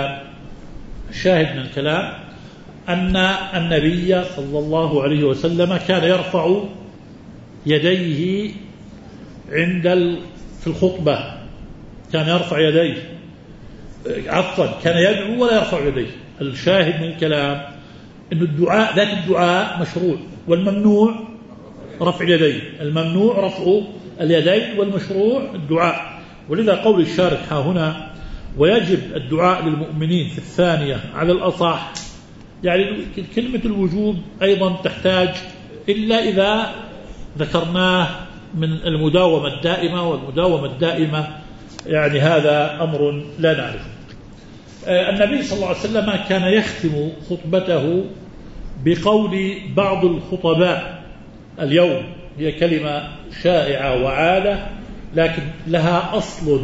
من الكلام أن النبي صلى الله عليه وسلم كان يرفع يديه في الخطبة، كان يرفع يديه، كان يدعو ولا يرفع يديه. الشاهد من الكلام أن الدعاء ذات الدعاء مشروع، والممنوع رفع اليدين، الممنوع رفع اليدين والمشروع الدعاء. ولذا قول الشارح هنا: ويجب الدعاء للمؤمنين في الثانية على الأصح، يعني كلمة الوجوب أيضا تحتاج إلا إذا ذكرناه من المداومة الدائمة، والمداومة الدائمة يعني هذا أمر لا نعرفه. النبي صلى الله عليه وسلم كان يختم خطبته بقول بعض الخطباء اليوم، هي كلمة شائعة وعادة، لكن لها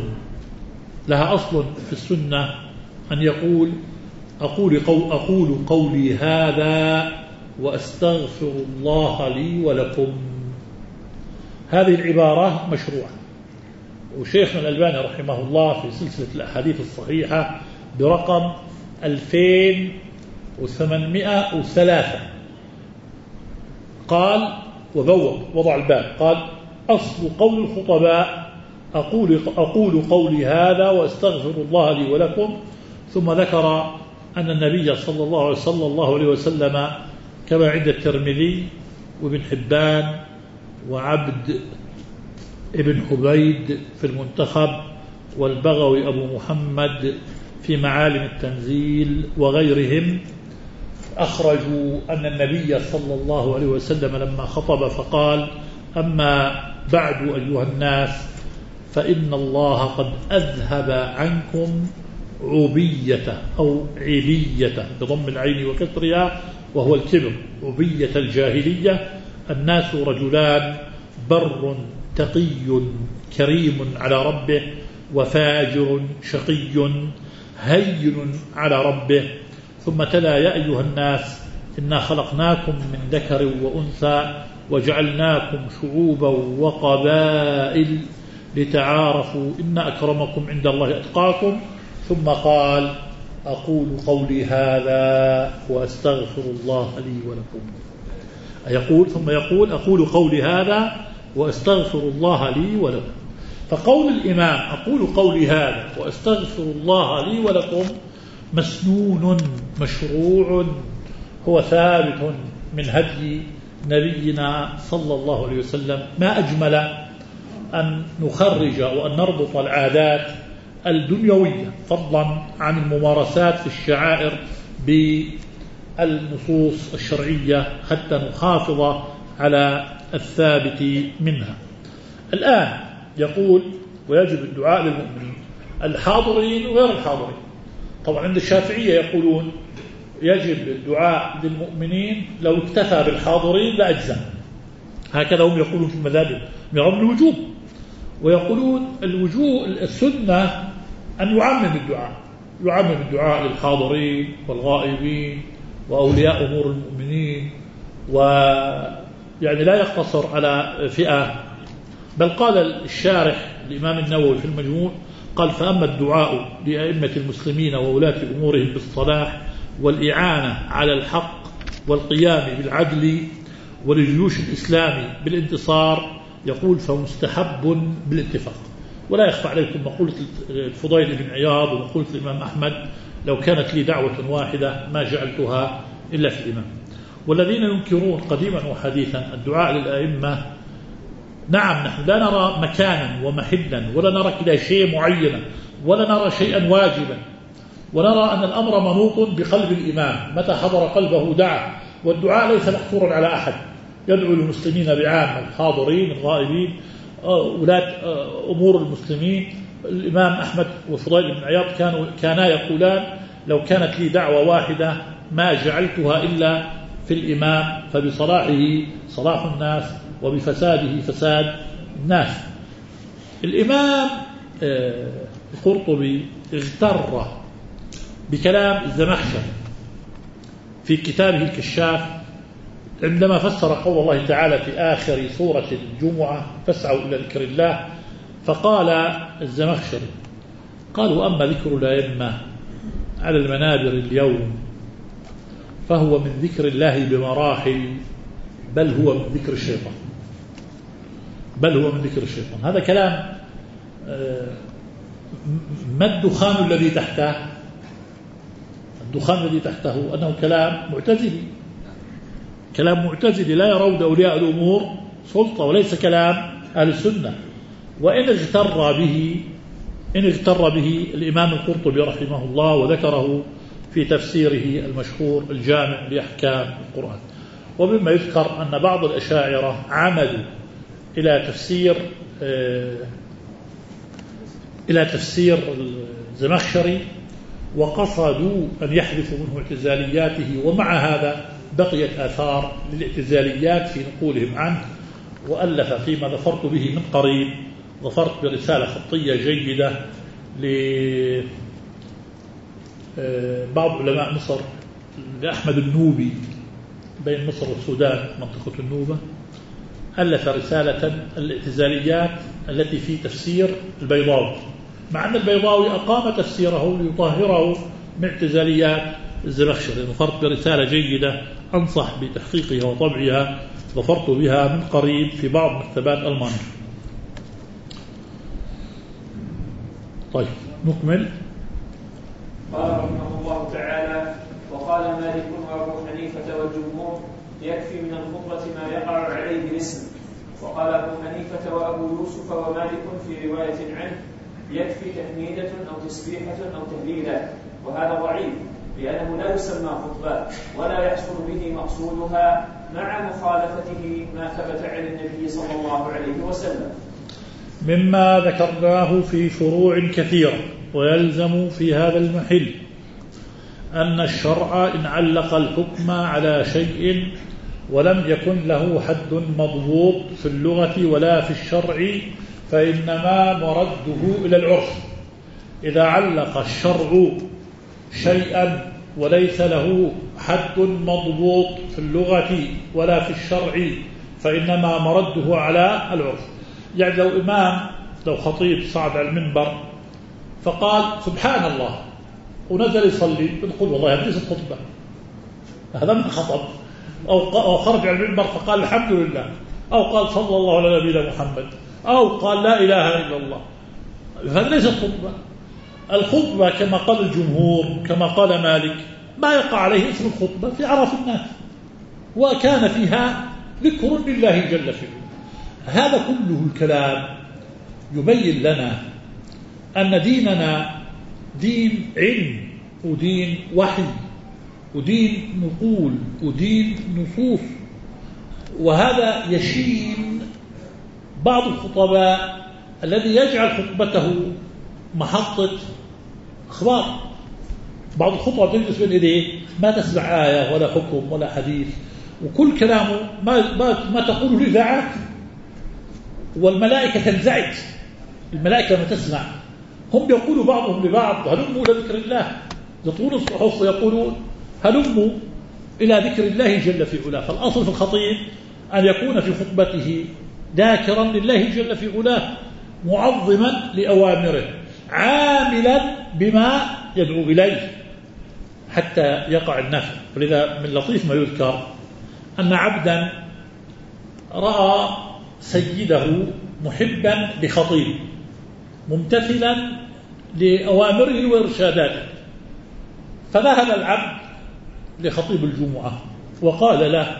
أصل في السنة، أن يقول: أقول قولي هذا وأستغفر الله لي ولكم. هذه العبارة مشروعة، وشيخنا الألباني رحمه الله في سلسلة الأحاديث الصحيحة برقم 2803 قال وضع الباب قال: أصل قول الخطباء أقول قولي هذا وأستغفر الله لي ولكم. ثم ذكر أن النبي صلى الله عليه وسلم كما عند الترمذي وابن حبان وعبد ابن حبيد في المنتخب والبغوي أبو محمد في معالم التنزيل وغيرهم، أخرجوا أن النبي صلى الله عليه وسلم لما خطب فقال: أما بعد أيها الناس فإن الله قد أذهب عنكم عبية أو عبية بضم العين وكسرها وهو الكبر، عبية الجاهلية. الناس رجلان: بر تقي كريم على ربه، وفاجر شقي هين على ربه. ثم تلا: يا أيها الناس إنا خلقناكم من ذكر وأنثى وجعلناكم شعوبا وقبائل لتعارفوا إن أكرمكم عند الله أتقاكم. ثم قال: أقول قولي هذا وأستغفر الله لي ولكم. ثم يقول: أقول قولي هذا وأستغفر الله لي ولكم. فقول الإمام أقول قولي هذا وأستغفر الله لي ولكم مسنون مشروع، هو ثابت من هدي نبينا صلى الله عليه وسلم. ما أجمل أن نخرج وأن نربط العادات الدنيوية فضلا عن الممارسات في الشعائر بالنصوص الشرعية حتى نحافظ على الثابت منها. الآن يقول ويجب الدعاء للمؤمنين الحاضرين وغير الحاضرين. طبعا عند الشافعية يقولون يجب الدعاء للمؤمنين لو اكتفى بالحاضرين لأجزم، هكذا هم يقولون في المذاهب يرون الوجوب، ويقولون السنة أن يعمم الدعاء للحاضرين والغائبين وأولياء أمور المؤمنين، ويعني لا يقتصر على فئة. بل قال الشارح الإمام النووي في المجموع قال فأما الدعاء لأئمة المسلمين وولاة أمورهم بالصلاح والإعانة على الحق والقيام بالعدل ولجيوش الإسلام بالانتصار يقول فمستحب بالاتفاق. ولا يخفى عليكم مقولة الفضيل بن عياض ومقولة الإمام أحمد لو كانت لي دعوة واحدة ما جعلتها إلا في الإمام. والذين ينكرون قديما وحديثا الدعاء للأئمة، نعم نحن لا نرى مكانا ومحلا ولا نرى كلا شيء معينا ولا نرى شيئا واجبا، ونرى أن الأمر منوط بقلب الإمام، متى حضر قلبه دعا، والدعاء ليس محصورا على أحد، يدعو المسلمين بعامة الحاضرين الغائبين ولاة أمور المسلمين. الإمام أحمد وفضيل بن عياض كانا يقولان لو كانت لي دعوة واحدة ما جعلتها إلا في الإمام، فبصلاحه صلاح الناس وبفساده فساد الناس. الإمام القرطبي اغتر بكلام الزمخشري في كتابه الكشاف عندما فسر قول الله تعالى في آخر سورة الجمعة فاسعوا إلى ذكر الله، فقال الزمخشري قال وأما ذكر الأئمة على المنابر اليوم فهو من ذكر الله بمراحل، بل هو من ذكر الشيطان. هذا كلام ما الدخان الذي تحته؟ الدخان الذي تحته أنه كلام معتزلي لا يرون أولياء الأمور سلطة، وليس كلام أهل السنة. وإن اغتر به الإمام القرطبي رحمه الله وذكره في تفسيره المشهور الجامع لأحكام القرآن. ومما يذكر أن بعض الأشاعرة عمدوا إلى تفسير الزمخشري وقصدوا أن يحذفوا منه اعتزالياته، ومع هذا بقيت آثار للاعتزاليات في نقولهم عنه. وألف فيما ظفرت به من قريب، ظفرت برسالة خطية جيدة لبعض علماء مصر، لأحمد النوبي بين مصر والسودان منطقة النوبة، ألف رسالة الاعتزاليات التي في تفسير البيضاوي، مع أن البيضاوي أقام تفسيره ليطهره من اعتزاليات الزمخشري. ظفرت برسالة جيدة أنصح بتحقيقها وطبعها، ظفرت بها من قريب في بعض مكتبات ألمانيا. طيب نكمل. قال رحمه الله تعالى وقال مالك وأبو حنيفة والجمهور يكفي من الخطبة ما يقع عليه الاسم. وقال أبو حنيفة وأبو يوسف ومالك في رواية عنه يكفي تحميدة أو تسبيحة أو تهليلة، وهذا ضعيف لأنه لا يسمى خطبة ولا يحصل به مقصودها مع مخالفته ما ثبت عن النبي صلى الله عليه وسلم. مما ذكرناه في فروع كثيرة، ويلزم في هذا المحل أن الشرع إن علق الحكم على شيء ولم يكن له حد مضبوط في اللغة ولا في الشرع فإنما مرده إلى العرف. إذا علق الشرع شيئا وليس له حد مضبوط في اللغة ولا في الشرع فإنما مرده على العرف. يعني لو خطيب صعد على المنبر فقال سبحان الله ونزل يصلي، نقول والله هذه ليست خطبة، هذا من خطب. أو خرج على المنبر فقال الحمد لله، أو قال صلى الله على نبينا محمد، أو قال لا إله إلا الله، فهذا ليس خطبة. الخطبة كما قال الجمهور كما قال مالك ما يقع عليه اسم الخطبة في عرف الناس، وكان فيها ذكر لله جل في علاه. هذا كله الكلام يبين لنا أن ديننا دين علم ودين وحي ودين نقول ودين نصوص. وهذا يشين بعض الخطباء الذي يجعل خطبته محطة أخبار. بعض الخطبة تجلس بين يديه ما تسمع آية ولا حكم ولا حديث، وكل كلامه ما تقوله الإذاعات، والملائكة تنزعج. الملائكة لما تسمع هم يقولوا بعضهم لبعض هلموا إلى ذكر الله، يطلون الصحف ويقولون هلموا إلى ذكر الله جل في علاه. فالأصل في الخطيب أن يكون في خطبته ذاكرا لله جل في علاه، معظما لأوامره، عاملا بما يدعو إليه حتى يقع النفع. ولذا من لطيف ما يذكر أن عبدا رأى سيده محبا لخطيب ممتثلا لأوامره وإرشاداته، فذهب العبد لخطيب الجمعة وقال له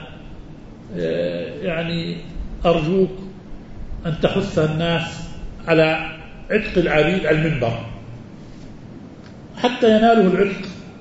يعني أرجوك أن تحث الناس على عتق العبيد على المنبر حتى يناله العتق.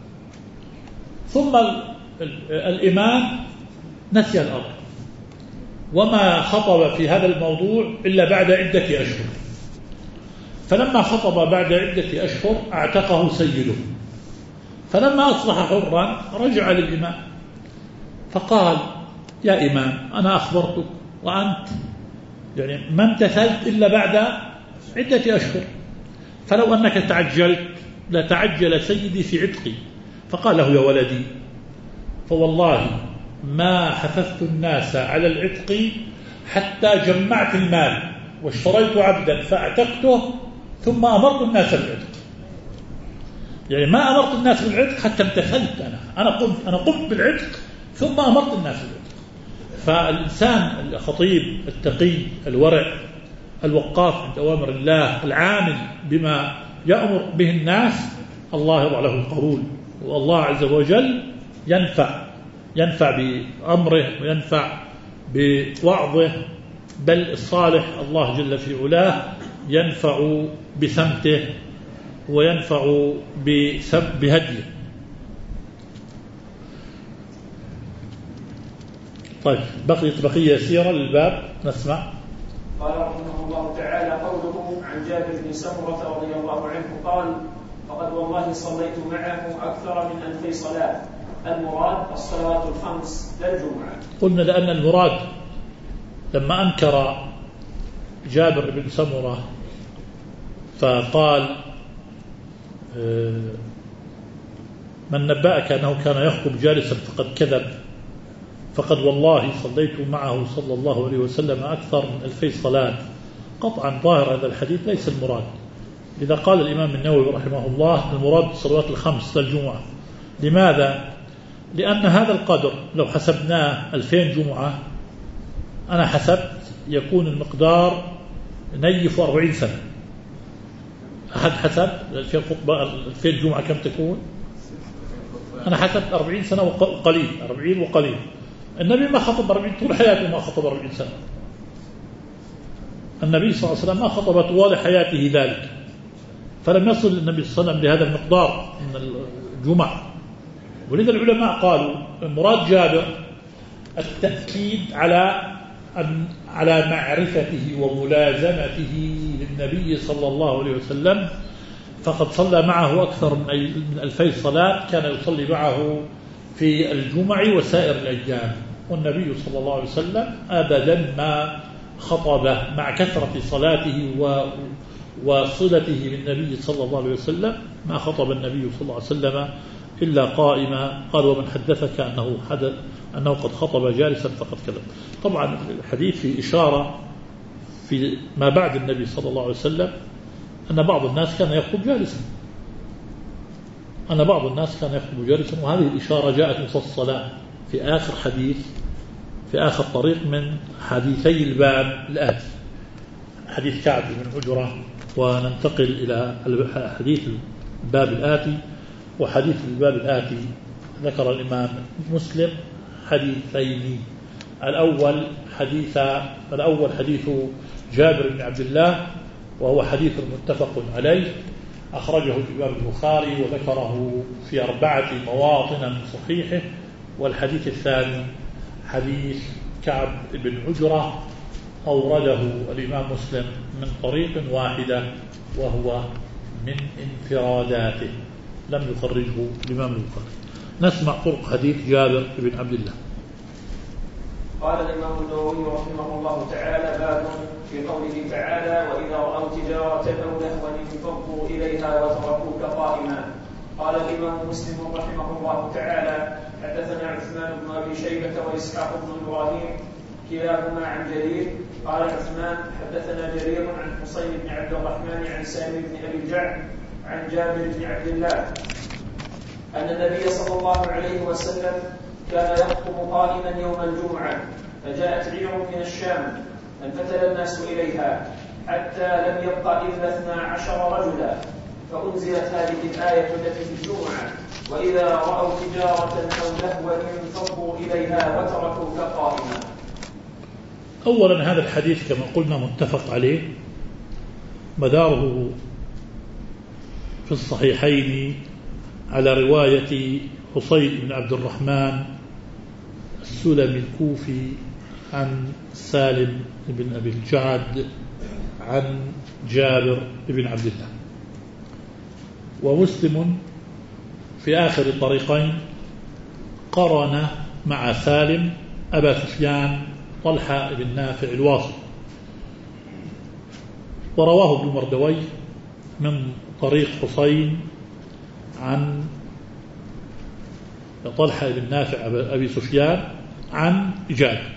ثم الإمام نسي الأمر وما خطب في هذا الموضوع إلا بعد عدة أشهر. فلما خطب بعد عدة أشهر اعتقه سيده، فلما أصبح حرا رجع للإمام فقال يا إمام أنا أخبرتك وأنت يعني ما امتثلت إلا بعد عدة أشهر، فلو أنك تعجلت لتعجل سيدي في عتقي. فقال له يا ولدي فوالله ما حثثت الناس على العتق حتى جمعت المال واشتريت عبدا فاعتقته ثم أمرت الناس بالعتق. يعني ما أمرت الناس بالعتق حتى امتثلت أنا قمت بالعتق ثم أمرت الناس بالعتق. فالإنسان الخطيب التقي الورع الوقاف عند أوامر الله العامل بما يأمر به الناس الله يضع له القبول، والله عز وجل ينفع بأمره وينفع بوعظه، بل الصالح الله جل في علاه ينفع بسمته وينفع بهديه. طيب بقية يسيرة للباب نسمع. قال رحمه الله تعالى قوله عن جابر بن سمرة رضي الله عنه قال فقد والله صليت معه أكثر من 2000 صلاة. المراد الصلوات الخمس لا الجمعة. قلنا لأن المراد لما أنكر جابر بن سمرة فقال من نبأك أنه كان يخطب جالسا فقد كذب، فقد والله صليت معه صلى الله عليه وسلم أكثر من 2000 صلاة. قطعا ظاهر هذا الحديث ليس المراد. لذا قال الإمام النووي رحمه الله المراد الصلوات الخمس للجمعة. لماذا؟ لأن هذا القدر لو حسبناه 2000 جمعة أنا حسبت يكون المقدار نيف 40 سنة. أحد حسب 2000 خطبة 2000 جمعة كم تكون؟ أنا حسبت 40 سنة وقليل، 40 وقليل. النبي ما خطب 40 طول حياته، ما خطب 40 سنة. النبي صلى الله عليه وسلم ما خطب طوال حياته ذلك، فلم يصل النبي صلى الله عليه وسلم لهذا المقدار من الجمعة. ولذا العلماء قالوا مراد جابر التأكيد على معرفته وملازمته للنبي صلى الله عليه وسلم، فقد صلى معه أكثر من 2000 صلاة، كان يصلي معه في الجمع وسائر الأيام. والنبي صلى الله عليه وسلم أبدا ما خطب مع كثرة صلاته وصلته بالنبي صلى الله عليه وسلم، ما خطب النبي صلى الله عليه وسلم إلا قائما. قال ومن حدثك أنه قد خطب جالسا فقد كذب. طبعا الحديث في إشارة في ما بعد النبي صلى الله عليه وسلم أن بعض الناس كان يخطب جالسا، وهذه الإشارة جاءت مفصلة في آخر حديث في آخر طريق من حديثي الباب الآتي. حديث كعب بن عجرة وننتقل إلى حديث الباب الآتي. وحديث الباب الآتي ذكر الإمام مسلم حديثين. الأول حديث جابر بن عبد الله، وهو حديث متفق عليه، أخرجه الإمام البخاري وذكره في 4 مواطن من صحيحه. والحديث الثاني حديث كعب بن عجرة، أورده الإمام مسلم من طريق واحدة وهو من انفراداته، لم يخرجه الإمام البخاري. نسمع طرق حديث جابر بن عبد الله. قال الإمام النووي رحمه الله تعالى: باب في قوله تعالى: وإذا رأوا تجارة أو لهوا انفضوا إليها وتركوك قائما. قال الإمام مسلم رحمه الله تعالى: حدثنا عثمان بن أبي شيبة وإسحاق بن إبراهيم كلاهما عن جرير. قال عثمان: حدثنا جرير عن حسين بن عبد الرحمن عن سالم بن أبي الجعد عن جابر بن عبد الله أن النبي صلى الله عليه وسلم كان يخطب قائما يوم الجمعة، فجاءت عير من الشام فانفتل الناس إليها حتى لم يبق إلا 12 رجلا، فأنزلت هذه الآية التي في الجمعة: وإذا رأوا تجارة أو لهوا انفضوا إليها وتركوك قائما. أولا هذا الحديث كما قلنا متفق عليه، مداره في الصحيحين على رواية حسين بن عبد الرحمن السلمي الكوفي عن سالم بن أبي الجعد عن جابر بن عبد الله. ومسلم في آخر الطريقين قرن مع سالم أبا سفيان طلحة بن نافع الواصل، ورواه ابن مردويه من طريق حسين عن طلحة بن نافع أبي سفيان عن جابر.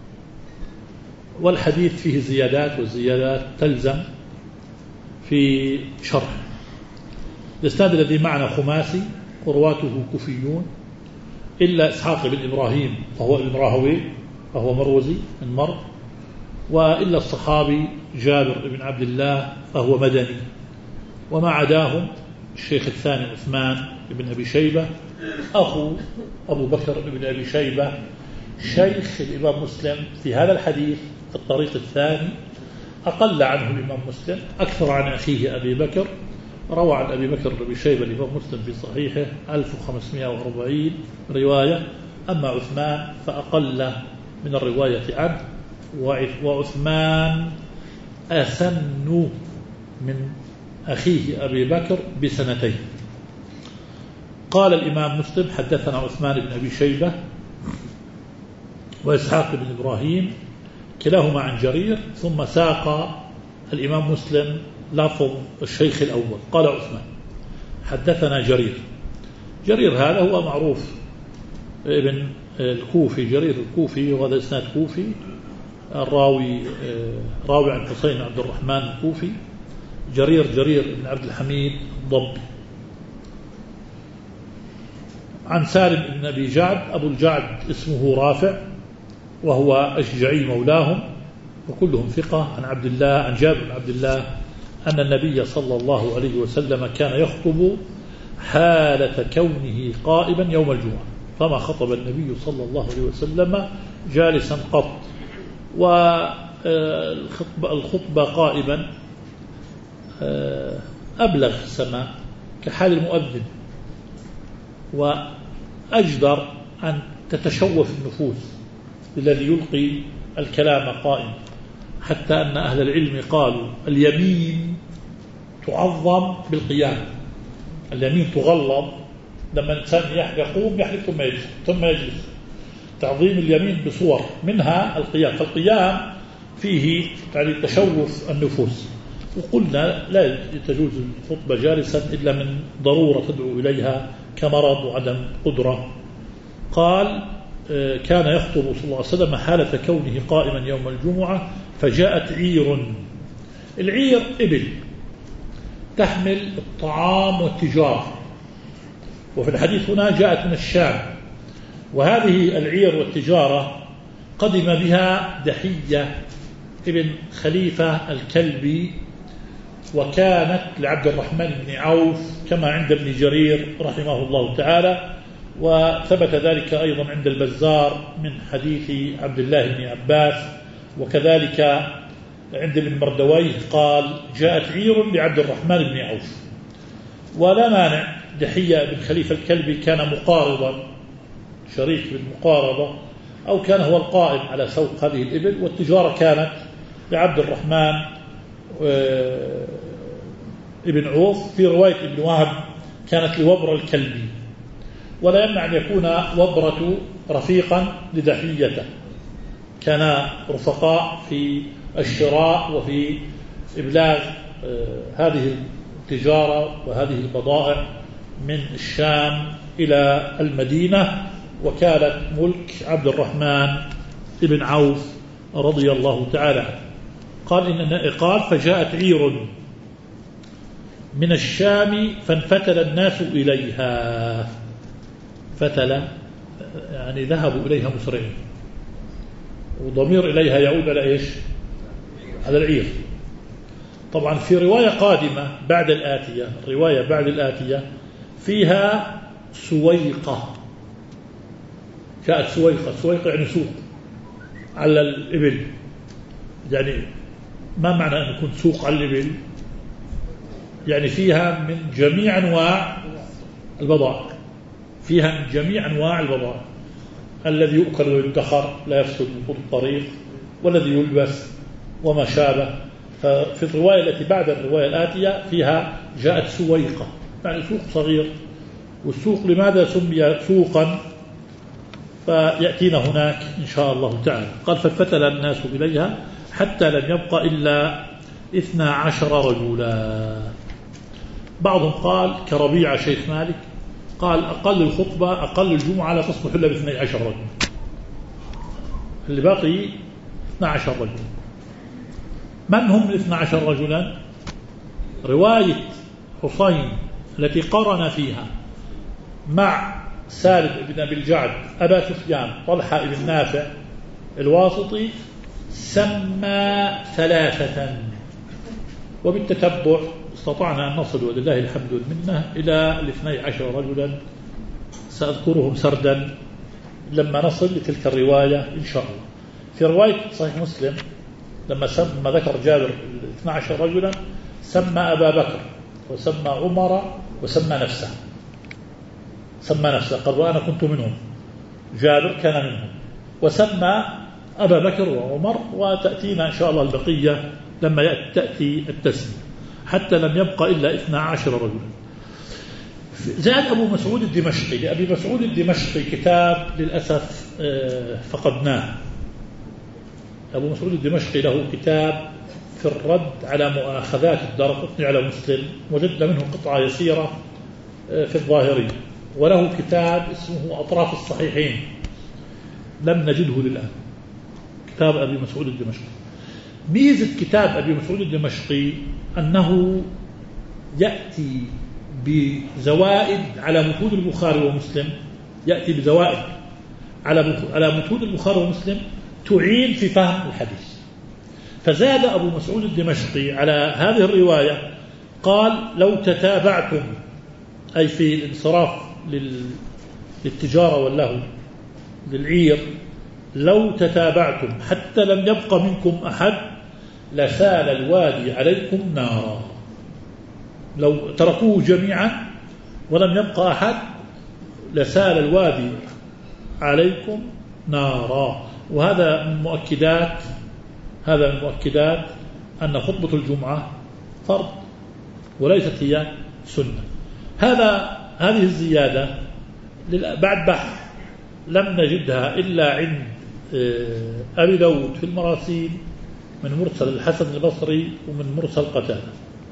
والحديث فيه زيادات، والزيادات تلزم في شرح. الإسناد الذي معنا خماسي ورواته كوفيون إلا إسحاق بن إبراهيم فهو المراهوي فهو مروزي من مر، وإلا الصحابي جابر بن عبد الله فهو مدني، وما عداهم الشيخ الثاني عثمان بن أبي شيبة أخو أبو بكر بن أبي شيبة شيخ الإمام مسلم في هذا الحديث في الطريق الثاني، أقل عنه الإمام مسلم، أكثر عن أخيه أبي بكر. روى عن أبي بكر بن أبي شيبة الإمام مسلم في صحيحه 1540 رواية، أما عثمان فأقل من الرواية عنه، وعثمان أسن من أخيه أبي بكر بسنتين. قال الإمام مسلم: حدثنا عثمان بن أبي شيبة وإسحاق بن إبراهيم كلاهما عن جرير، ثم ساق الإمام مسلم لفظ الشيخ الأول. قال عثمان: حدثنا جرير هذا هو معروف ابن الكوفي، جرير الكوفي، وهذا إسناد كوفي، الراوي راوي عن حسين عبد الرحمن الكوفي، جرير بن عبد الحميد الضبي. عن سالم بن أبي جعد، أبو الجعد اسمه رافع وهو أشجعي مولاهم، وكلهم ثقة، عن عبد الله عن جابر بن عبد الله أن النبي صلى الله عليه وسلم كان يخطب حالة كونه قائما يوم الجمعة، فما خطب النبي صلى الله عليه وسلم جالسا قط، والخطبة قائما أبلغ في السماء كحال المؤذن، وأجدر أن تتشوف النفوس الذي يلقي الكلام قائم، حتى أن أهل العلم قالوا اليمين تعظم بالقيام، اليمين تغلظ لما الإنسان يقوم يحلف ثم يجلس، تعظيم اليمين بصور منها القيام، فالقيام فيه يعني تشوف النفوس. وقلنا لا تجوز الخطبة جالسا إلا من ضرورة تدعو إليها كمرض وعدم قدرة. قال: كان يخطب صلى الله عليه وسلم حالة كونه قائما يوم الجمعة، فجاءت عير. العير إبل تحمل الطعام والتجارة، وفي الحديث هنا جاءت من الشام، وهذه العير والتجارة قدم بها دحية ابن خليفة الكلبي، وكانت لعبد الرحمن بن عوف كما عند ابن جرير رحمه الله تعالى، وثبت ذلك أيضا عند البزار من حديث عبد الله بن عباس، وكذلك عند ابن مردويه قال جاءت عير لعبد الرحمن بن عوف. ولا مانع، دحية بن خليفة الكلبي كان مقارضا، شريك بالمقارضة، أو كان هو القائم على سوق هذه الإبل، والتجارة كانت لعبد الرحمن ابن عوف. في رواية ابن وهب كانت لوبر الكلبي. ولا يمنع أن يكون وبرة رفيقا لدحيته، كان رفقاء في الشراء وفي إبلاغ هذه التجارة وهذه البضائع من الشام إلى المدينة، وكانت ملك عبد الرحمن ابن عوف رضي الله تعالى عنه. قال فجاءت عير من الشام فانفتل الناس إليها. فتل يعني ذهبوا إليها مسرعين، وضمير إليها يعود على إيش؟ على العير. طبعا في رواية قادمة بعد الآتية، الرواية بعد الآتية فيها سويقة، جاءت سويقة يعني سوق على الإبل. يعني ما معنى أن يكون سوق على الإبل؟ يعني فيها من جميع أنواع البضائع، فيها من جميع أنواع البضائع، الذي يؤكل ويدخر لا يفسد من طول الطريق، والذي يلبس وما شابه. ففي الرواية التي بعد الرواية الآتية فيها جاءت سويقة، يعني سوق صغير. والسوق لماذا سمي سوقا؟ فيأتينا هناك إن شاء الله تعالى. قال فانفتل الناس إليها حتى لم يبق إلا 12 رجلا. بعضهم قال كربيع شيخ مالك، قال أقل الخطبة أقل الجمعة لا تصبح إلا ب12 رجل، اللي باقي 12 رجل. من هم 12 رجلا؟ رواية حسين التي قرن فيها مع سالم بن أبي الجعد أبا سفيان طلحة بن نافع الواسطي سمى 3، وبالتتبع استطعنا أن نصل ولله الحمد والمنة إلى 12 رجلا، سأذكرهم سردا لما نصل لتلك الرواية إن شاء الله. في رواية صحيح مسلم لما ذكر جابر 12 رجلا سمى أبا بكر وسمى عمر وسمى نفسه، سمى نفسه، قال وأنا كنت منهم، جابر كان منهم، وسمى أبا بكر وعمر. وتأتينا إن شاء الله البقية لما تأتي التسمية، حتى لم يبقى إلا 12 رجلا. زاد أبو مسعود الدمشقي، لأبي مسعود الدمشقي كتاب للأسف فقدناه. أبو مسعود الدمشقي له كتاب في الرد على مؤاخذات الدارقطني على مسلم، وجدنا منه قطعة يسيرة في الظاهري، وله كتاب اسمه أطراف الصحيحين لم نجده للآن، كتاب أبي مسعود الدمشقي. ميزة كتاب أبي مسعود الدمشقي أنه يأتي بزوائد على متون البخاري ومسلم، يأتي بزوائد على متون البخاري ومسلم تعين في فهم الحديث. فزاد أبو مسعود الدمشقي على هذه الرواية، قال لو تتابعتم، أي في الانصراف للتجارة واللهو للعير، لو تتابعتم حتى لم يبق منكم أحد لسال الوادي عليكم نارا. لو تركوه جميعا ولم يبقى أحد لسال الوادي عليكم نارا. وهذا من مؤكدات أن خطبة الجمعة فرض وليست هي سنة. هذه الزيادة بعد بحث لم نجدها إلا عند أبي داود في المراسيل من مرسل الحسن البصري ومن مرسل قتادة.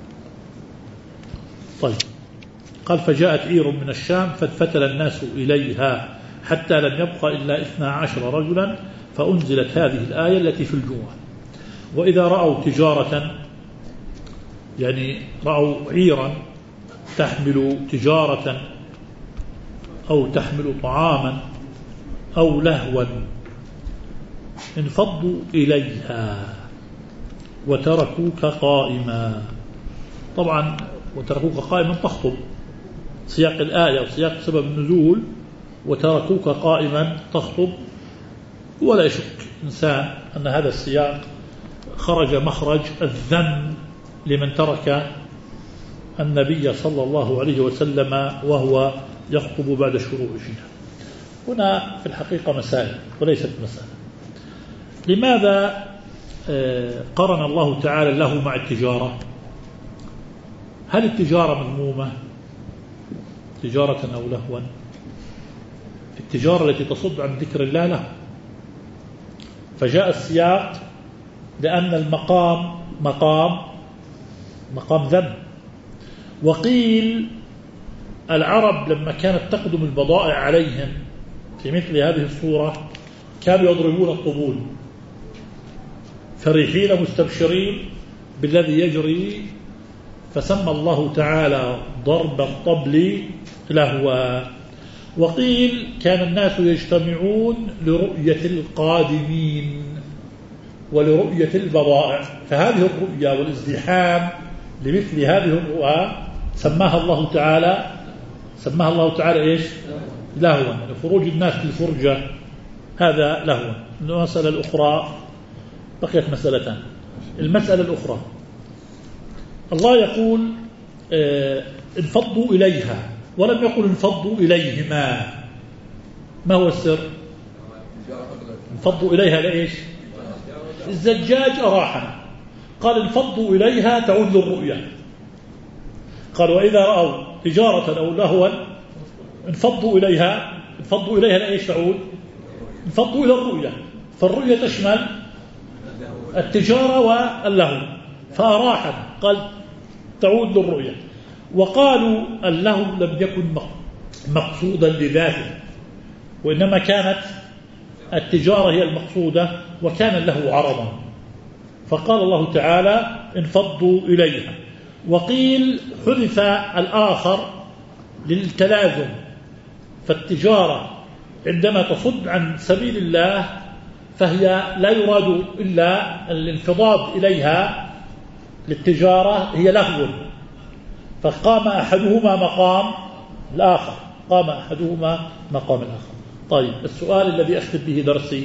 طيب، قال فجاءت عير من الشام فانفتل الناس إليها حتى لم يبق إلا 12 رجلا، فأنزلت هذه الآية التي في الجمعة: وإذا رأوا تجارة، يعني رأوا عيرا تحمل تجارة أو تحمل طعاما أو لهوا انفضوا إليها. وتركوك قائما. طبعا وتركوك قائما تخطب سياق الآية وسياق سبب النزول، وتركوك قائما تخطب، ولا يشك إنسان أن هذا السياق خرج مخرج الذم لمن ترك النبي صلى الله عليه وسلم وهو يخطب بعد شروع الجهاد. هنا في الحقيقة مسائل وليست مسألة. لماذا قرن الله تعالى له مع التجارة؟ هل التجارة مذمومة تجارة أو لهوا؟ التجارة التي تصد عن ذكر الله له، فجاء السياق لأن المقام مقام ذم. وقيل العرب لما كانت تقدم البضائع عليهم في مثل هذه الصورة كانوا يضربون الطبول فرحين مستبشرين بالذي يجري، فسمى الله تعالى ضرب الطبل لهوا. وقيل كان الناس يجتمعون لرؤية القادمين ولرؤية البضائع، فهذه الرؤية والازدحام لمثل هذه الرؤى سماها الله تعالى إيش؟ لهوا، يعني خروج الناس للفرجة هذا لهوا. المسألة الأخرى بقيت مسألتان. المسألة الأخرى الله يقول انفضوا إليها ولم يقل انفضوا إليهما. ما هو السر؟ انفضوا إليها لإيش؟ الزجاج أراحنا، قال انفضوا إليها تعود للرؤية، قال وإذا رأوا تجارة أو لهوا انفضوا إليها لإيش تعود؟ انفضوا إلى الرؤية، فالرؤية تشمل التجارة واللهو، فأراحنا قال تعود للرؤية. وقالوا اللهو لم يكن مقصودا لذاته، وإنما كانت التجارة هي المقصودة وكان اللهو عرضا، فقال الله تعالى انفضوا إليها. وقيل حذف الآخر للتلازم، فالتجارة عندما تصد عن سبيل الله فهي لا يراد إلا الانفضاض إليها للتجارة، هي لهو، فقام أحدهما مقام الآخر، طيب السؤال الذي أختم به درسي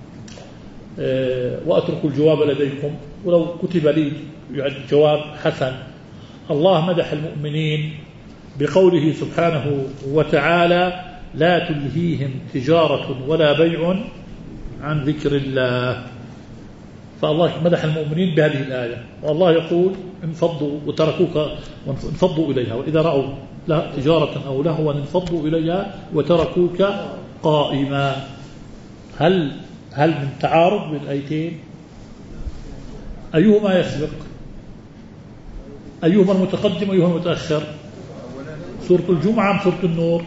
وأترك الجواب لديكم، ولو كتب لي يعني جواب حسن. الله مدح المؤمنين بقوله سبحانه وتعالى لا تلهيهم تجارة ولا بيع عن ذكر الله، فالله مدح المؤمنين بهذه الآية، والله يقول انفضوا وتركوك وانفضوا إليها، وإذا رأوا تجارة أو لهوا انفضوا إليها وتركوك قائما. هل من تعارض بين الآيتين؟ أيهما يسبق؟ أيهما المتقدم أيهما المتأخر؟ سورة الجمعة أم سورة النور؟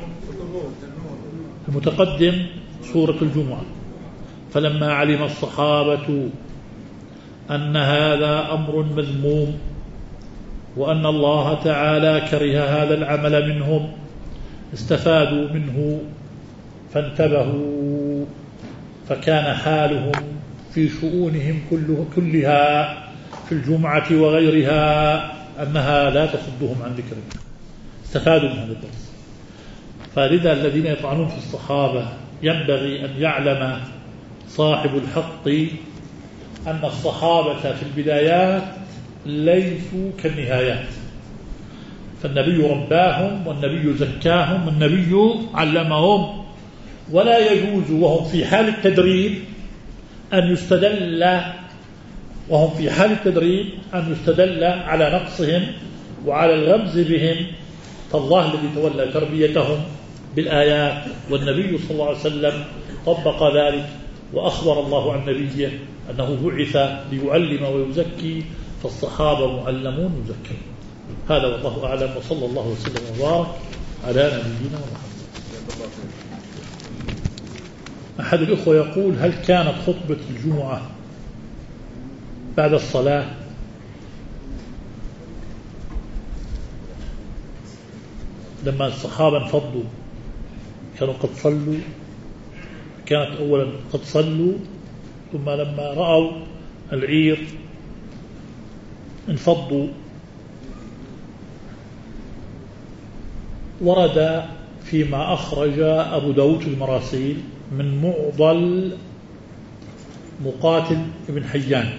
المتقدم سورة الجمعة. فلما علم الصحابة أن هذا أمر مذموم وأن الله تعالى كره هذا العمل منهم استفادوا منه فانتبهوا، فكان حالهم في شؤونهم كلها في الجمعة وغيرها أنها لا تصدهم عن ذكر الله، استفادوا من هذا الدرس. فلذا الذين يطعنون في الصحابة ينبغي أن يعلم صاحب الحق أن الصحابة في البدايات ليسوا كالنهايات، فالنبي رباهم والنبي زكاهم والنبي علمهم، ولا يجوز وهم في حال التدريب أن يستدل على نقصهم وعلى الغمز بهم، فالله الذي تولى تربيتهم بالآيات، والنبي صلى الله عليه وسلم طبق ذلك، وأخبر الله عن نبيه أنه بعث ليعلم ويزكي، فالصحابة معلمون يزكون. هذا والله أعلم، وصلى الله وسلم وبارك على نبينا محمد. أحد الأخوة يقول هل كانت خطبة الجمعة بعد الصلاة؟ لما الصحابة انفضوا كانوا قد صلوا، كانت أولا قد صلوا، ثم لما رأوا العير انفضوا. ورد فيما أخرج أبو داود المراسيل من معضل مقاتل بن حيان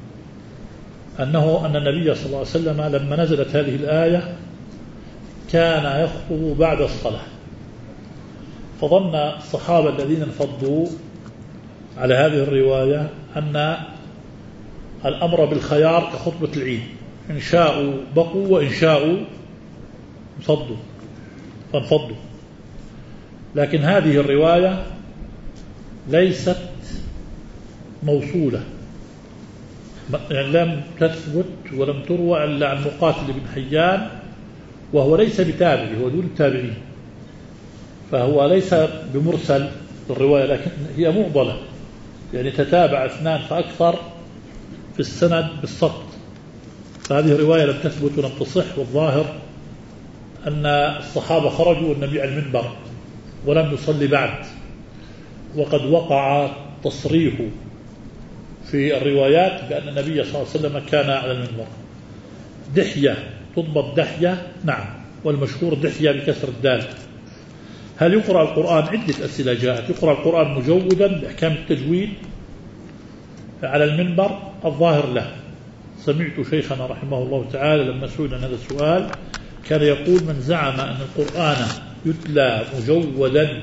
أن النبي صلى الله عليه وسلم لما نزلت هذه الآية كان يخطب بعد الصلاة، فظن الصحابة الذين انفضوا على هذه الرواية أن الأمر بالخيار كخطبة العيد، إن شاءوا بقوا وإن شاءوا انفضوا فانفضوا. لكن هذه الرواية ليست موصولة، يعني لم تثبت ولم تروى إلا عن مقاتل بن حيان، وهو ليس بتابعي، هو دون التابعين، فهو ليس بمرسل الرواية، لكن هي معضلة، يعني تتابع اثنان فأكثر في السند بالسقط. فهذه الرواية لم تثبت ولم تصح، والظاهر أن الصحابة خرجوا والنبي على المنبر ولم يصلي بعد، وقد وقع تصريح في الروايات بأن النبي صلى الله عليه وسلم كان على المنبر. دحية تضبط دحية، نعم، والمشهور دحية بكسر الدال. هل يقرأ القرآن؟ عدة أسئلة جاءت. يقرأ القرآن مجودا بأحكام التجويد على المنبر؟ الظاهر لا. سمعت شيخنا رحمه الله تعالى لما سئل عن هذا السؤال كان يقول: من زعم أن القرآن يتلى مجودا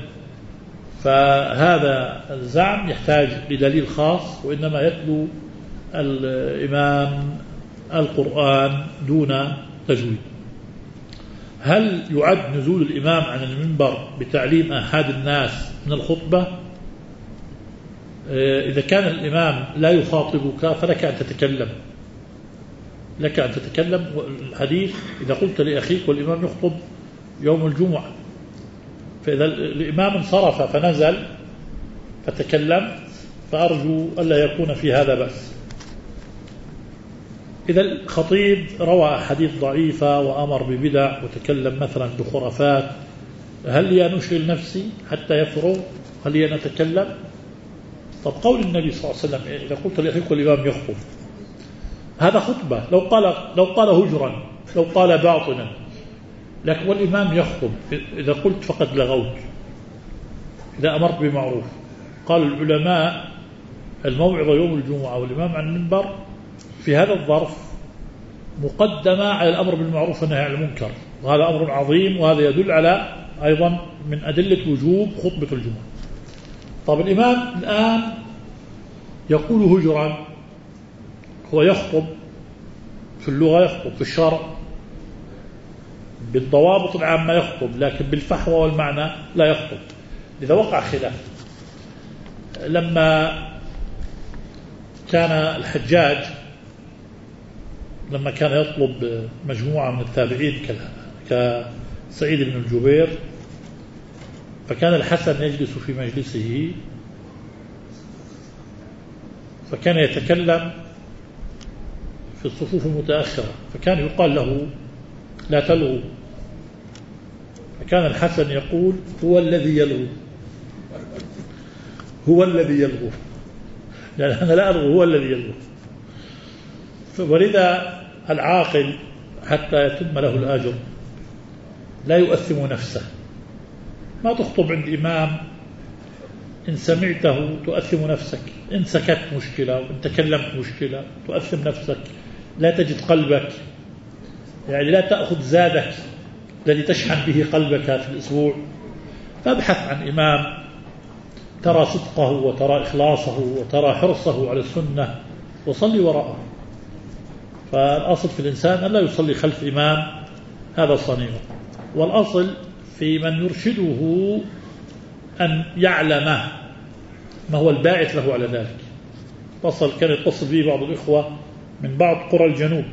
فهذا الزعم يحتاج لدليل خاص، وإنما يتلو الإمام القرآن دون تجويد. هل يعد نزول الإمام عن المنبر بتعليم أحد الناس من الخطبة؟ إذا كان الإمام لا يخاطبك فلك أن تتكلم، لك أن تتكلم. الحديث إذا قلت لأخيك والإمام يخطب يوم الجمعة، فإذا الإمام انصرف فنزل فتكلمت فأرجو ألا يكون في هذا بأس. إذا الخطيب روى حديث ضعيفة وأمر ببدع وتكلم مثلا بخرافات، هل لي نشغل نفسي حتى يفرغ؟ هل لي نتكلم؟ طب قول النبي صلى الله عليه وسلم إذا قلت لأخيك والإمام يخطب، هذا خطبة، لو قال هجرا، لو قال باطنا، لكن والإمام يخطب إذا قلت فقد لغوت. إذا أمرت بمعروف، قال العلماء الموعظة يوم الجمعة والإمام عن المنبر في هذا الظرف مقدمة على الأمر بالمعروف والنهي عن المنكر، وهذا أمر عظيم، وهذا يدل على أيضا من أدلة وجوب خطبة الجمعة. طب الإمام الآن يقول هجرا، هو يخطب في اللغة، يخطب في الشرع بالضوابط العامة يخطب، لكن بالفحوى والمعنى لا يخطب. لذا وقع خلاف. لما كان الحجاج لما كان يطلب مجموعة من التابعين كسعيد بن الجبير، فكان الحسن يجلس في مجلسه فكان يتكلم في الصفوف المتأخرة، فكان يقال له لا تلغوا، فكان الحسن يقول هو الذي يلغو، هو الذي يلغو، يعني أنا لا ألغو، هو الذي يلغو. ولذا العاقل حتى يتم له الأجر لا يؤثم نفسه. ما تخطب عند إمام إن سمعته تؤثم نفسك، إن سكت مشكلة، وإن تكلمت مشكلة، تؤثم نفسك، لا تجد قلبك، يعني لا تأخذ زادك الذي تشحن به قلبك في الأسبوع. فابحث عن إمام ترى صدقه وترى إخلاصه وترى حرصه على السنة وصلي وراءه. فالأصل في الإنسان أن لا يصلي خلف إمام، هذا صنيعه. والأصل في من يرشده أن يعلم ما هو الباعث له على ذلك. وصل كان يتصل به بعض الإخوة من بعض قرى الجنوب،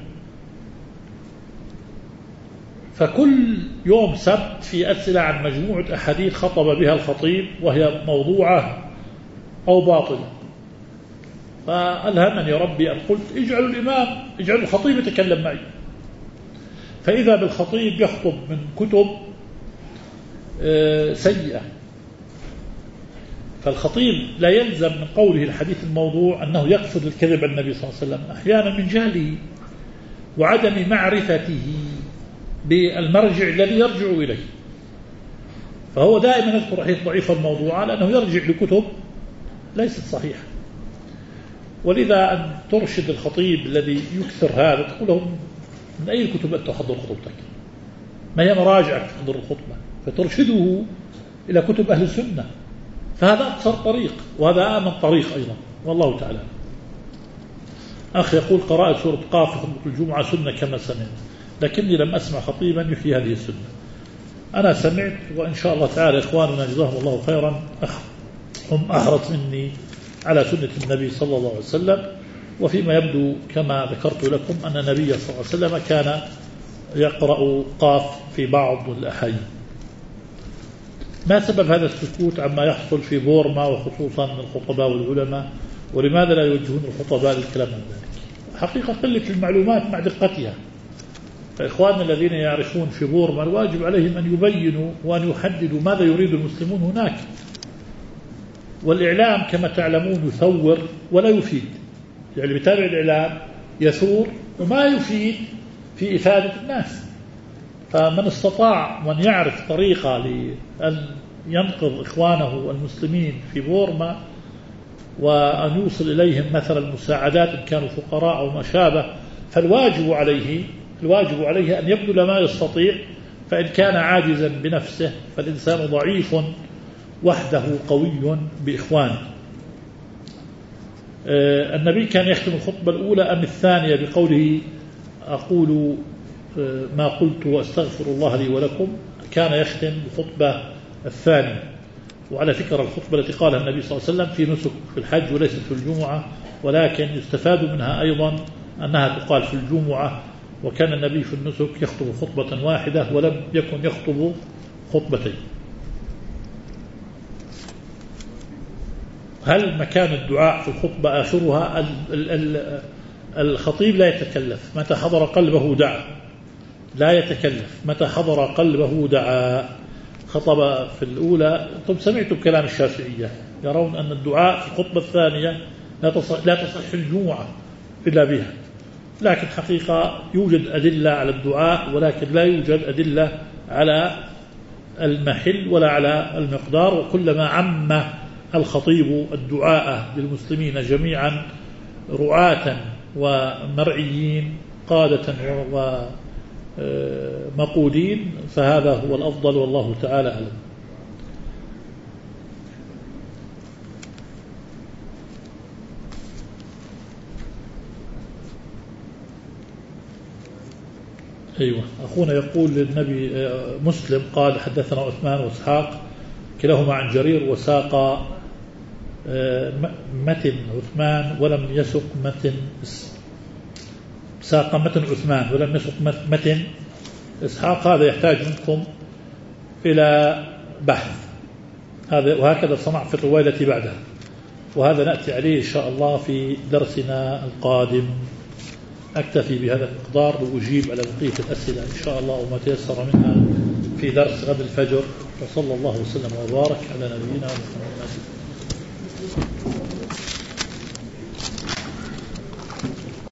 فكل يوم سبت في أسئلة عن مجموعة أحاديث خطب بها الخطيب وهي موضوعة أو باطلة. فألهمني ربي أن قلت اجعلوا الخطيب يتكلم معي. فإذا بالخطيب يخطب من كتب سيئة. فالخطيب لا يلزم من قوله الحديث الموضوع أنه يقصد الكذب عن النبي صلى الله عليه وسلم، أحيانا من جهله وعدم معرفته بالمرجع الذي يرجع إليه. فهو دائما يذكر حديث ضعيف الموضوع لأنه يرجع لكتب ليست صحيحة. ولذا أن ترشد الخطيب الذي يكثر هذا تقول لهم من أي الكتب أنت تحضر خطبتك، ما هي مراجعك تحضر الخطبة، فترشده إلى كتب أهل السنة. فهذا أقصر طريق وهذا آمن طريق أيضا، والله تعالى. أخي يقول قراءة سورة قاف في خطبة الجمعة سنة كما سمعت، لكني لم أسمع خطيبا يحيي هذه السنة. أنا سمعت، وإن شاء الله تعالى إخواننا جزاهم الله خيرا هم أحرص مني على سنة النبي صلى الله عليه وسلم. وفيما يبدو كما ذكرت لكم أن النبي صلى الله عليه وسلم كان يقرأ قاف في بعض الأحيان. ما سبب هذا السكوت عما يحصل في بورما وخصوصا من الخطباء والعلماء، ولماذا لا يوجهون الخطباء للكلام عن ذلك؟ حقيقة قلة المعلومات مع دقتها. فإخواننا الذين يعرفون في بورما الواجب عليهم أن يبينوا وأن يحددوا ماذا يريد المسلمون هناك. والإعلام كما تعلمون يثور ولا يفيد، يعني بتابع الإعلام يثور وما يفيد في إفادة الناس. فمن استطاع وأن يعرف طريقة لأن ينقذ إخوانه المسلمين في بورما وأن يوصل إليهم مثلا المساعدات إن كانوا فقراء أو ما شابه، فالواجب عليه أن يبذل ما يستطيع. فإن كان عاجزا بنفسه فالإنسان ضعيف وحده قوي بإخوانه. النبي كان يختم الخطبة الأولى أم الثانية بقوله أقول ما قلت وأستغفر الله لي ولكم؟ كان يختم الخطبة الثانية. وعلى فكرة الخطبة التي قالها النبي صلى الله عليه وسلم في نسك في الحج وليست في الجمعة، ولكن يستفاد منها أيضا أنها تقال في الجمعة. وكان النبي في النسك يخطب خطبة واحدة ولم يكن يخطب خطبتين. هل مكان الدعاء في الخطبة آخرها؟ الخطيب لا يتكلف، متى حضر قلبه دعا، لا يتكلف، متى حضر قلبه دعا. خطب في الأولى. طب سمعتم كلام الشافعية يرون أن الدعاء في الخطبة الثانية لا تصح الجمعة إلا بها، لكن حقيقة يوجد أدلة على الدعاء ولكن لا يوجد أدلة على المحل ولا على المقدار. وكلما عم الخطيب الدعاء للمسلمين جميعا رعاة ومرعيين قادة ومقودين فهذا هو الأفضل، والله تعالى أعلم. أيوة، أخونا يقول للنبي مسلم قال حدثنا عثمان وإسحاق كلاهما عن جرير وساق متن عثمان ولم يسق متن، ساق متن عثمان ولم يسق متن إسحاق. هذا يحتاج منكم إلى بحث، هذا وهكذا صنع في الرواية التي بعدها، وهذا نأتي عليه إن شاء الله في درسنا القادم. أكتفي بهذا المقدار وأجيب على بقية الأسئلة إن شاء الله وما تيسر منها في درس غد الفجر. وصلى الله وسلم وبارك على نبينا محمد.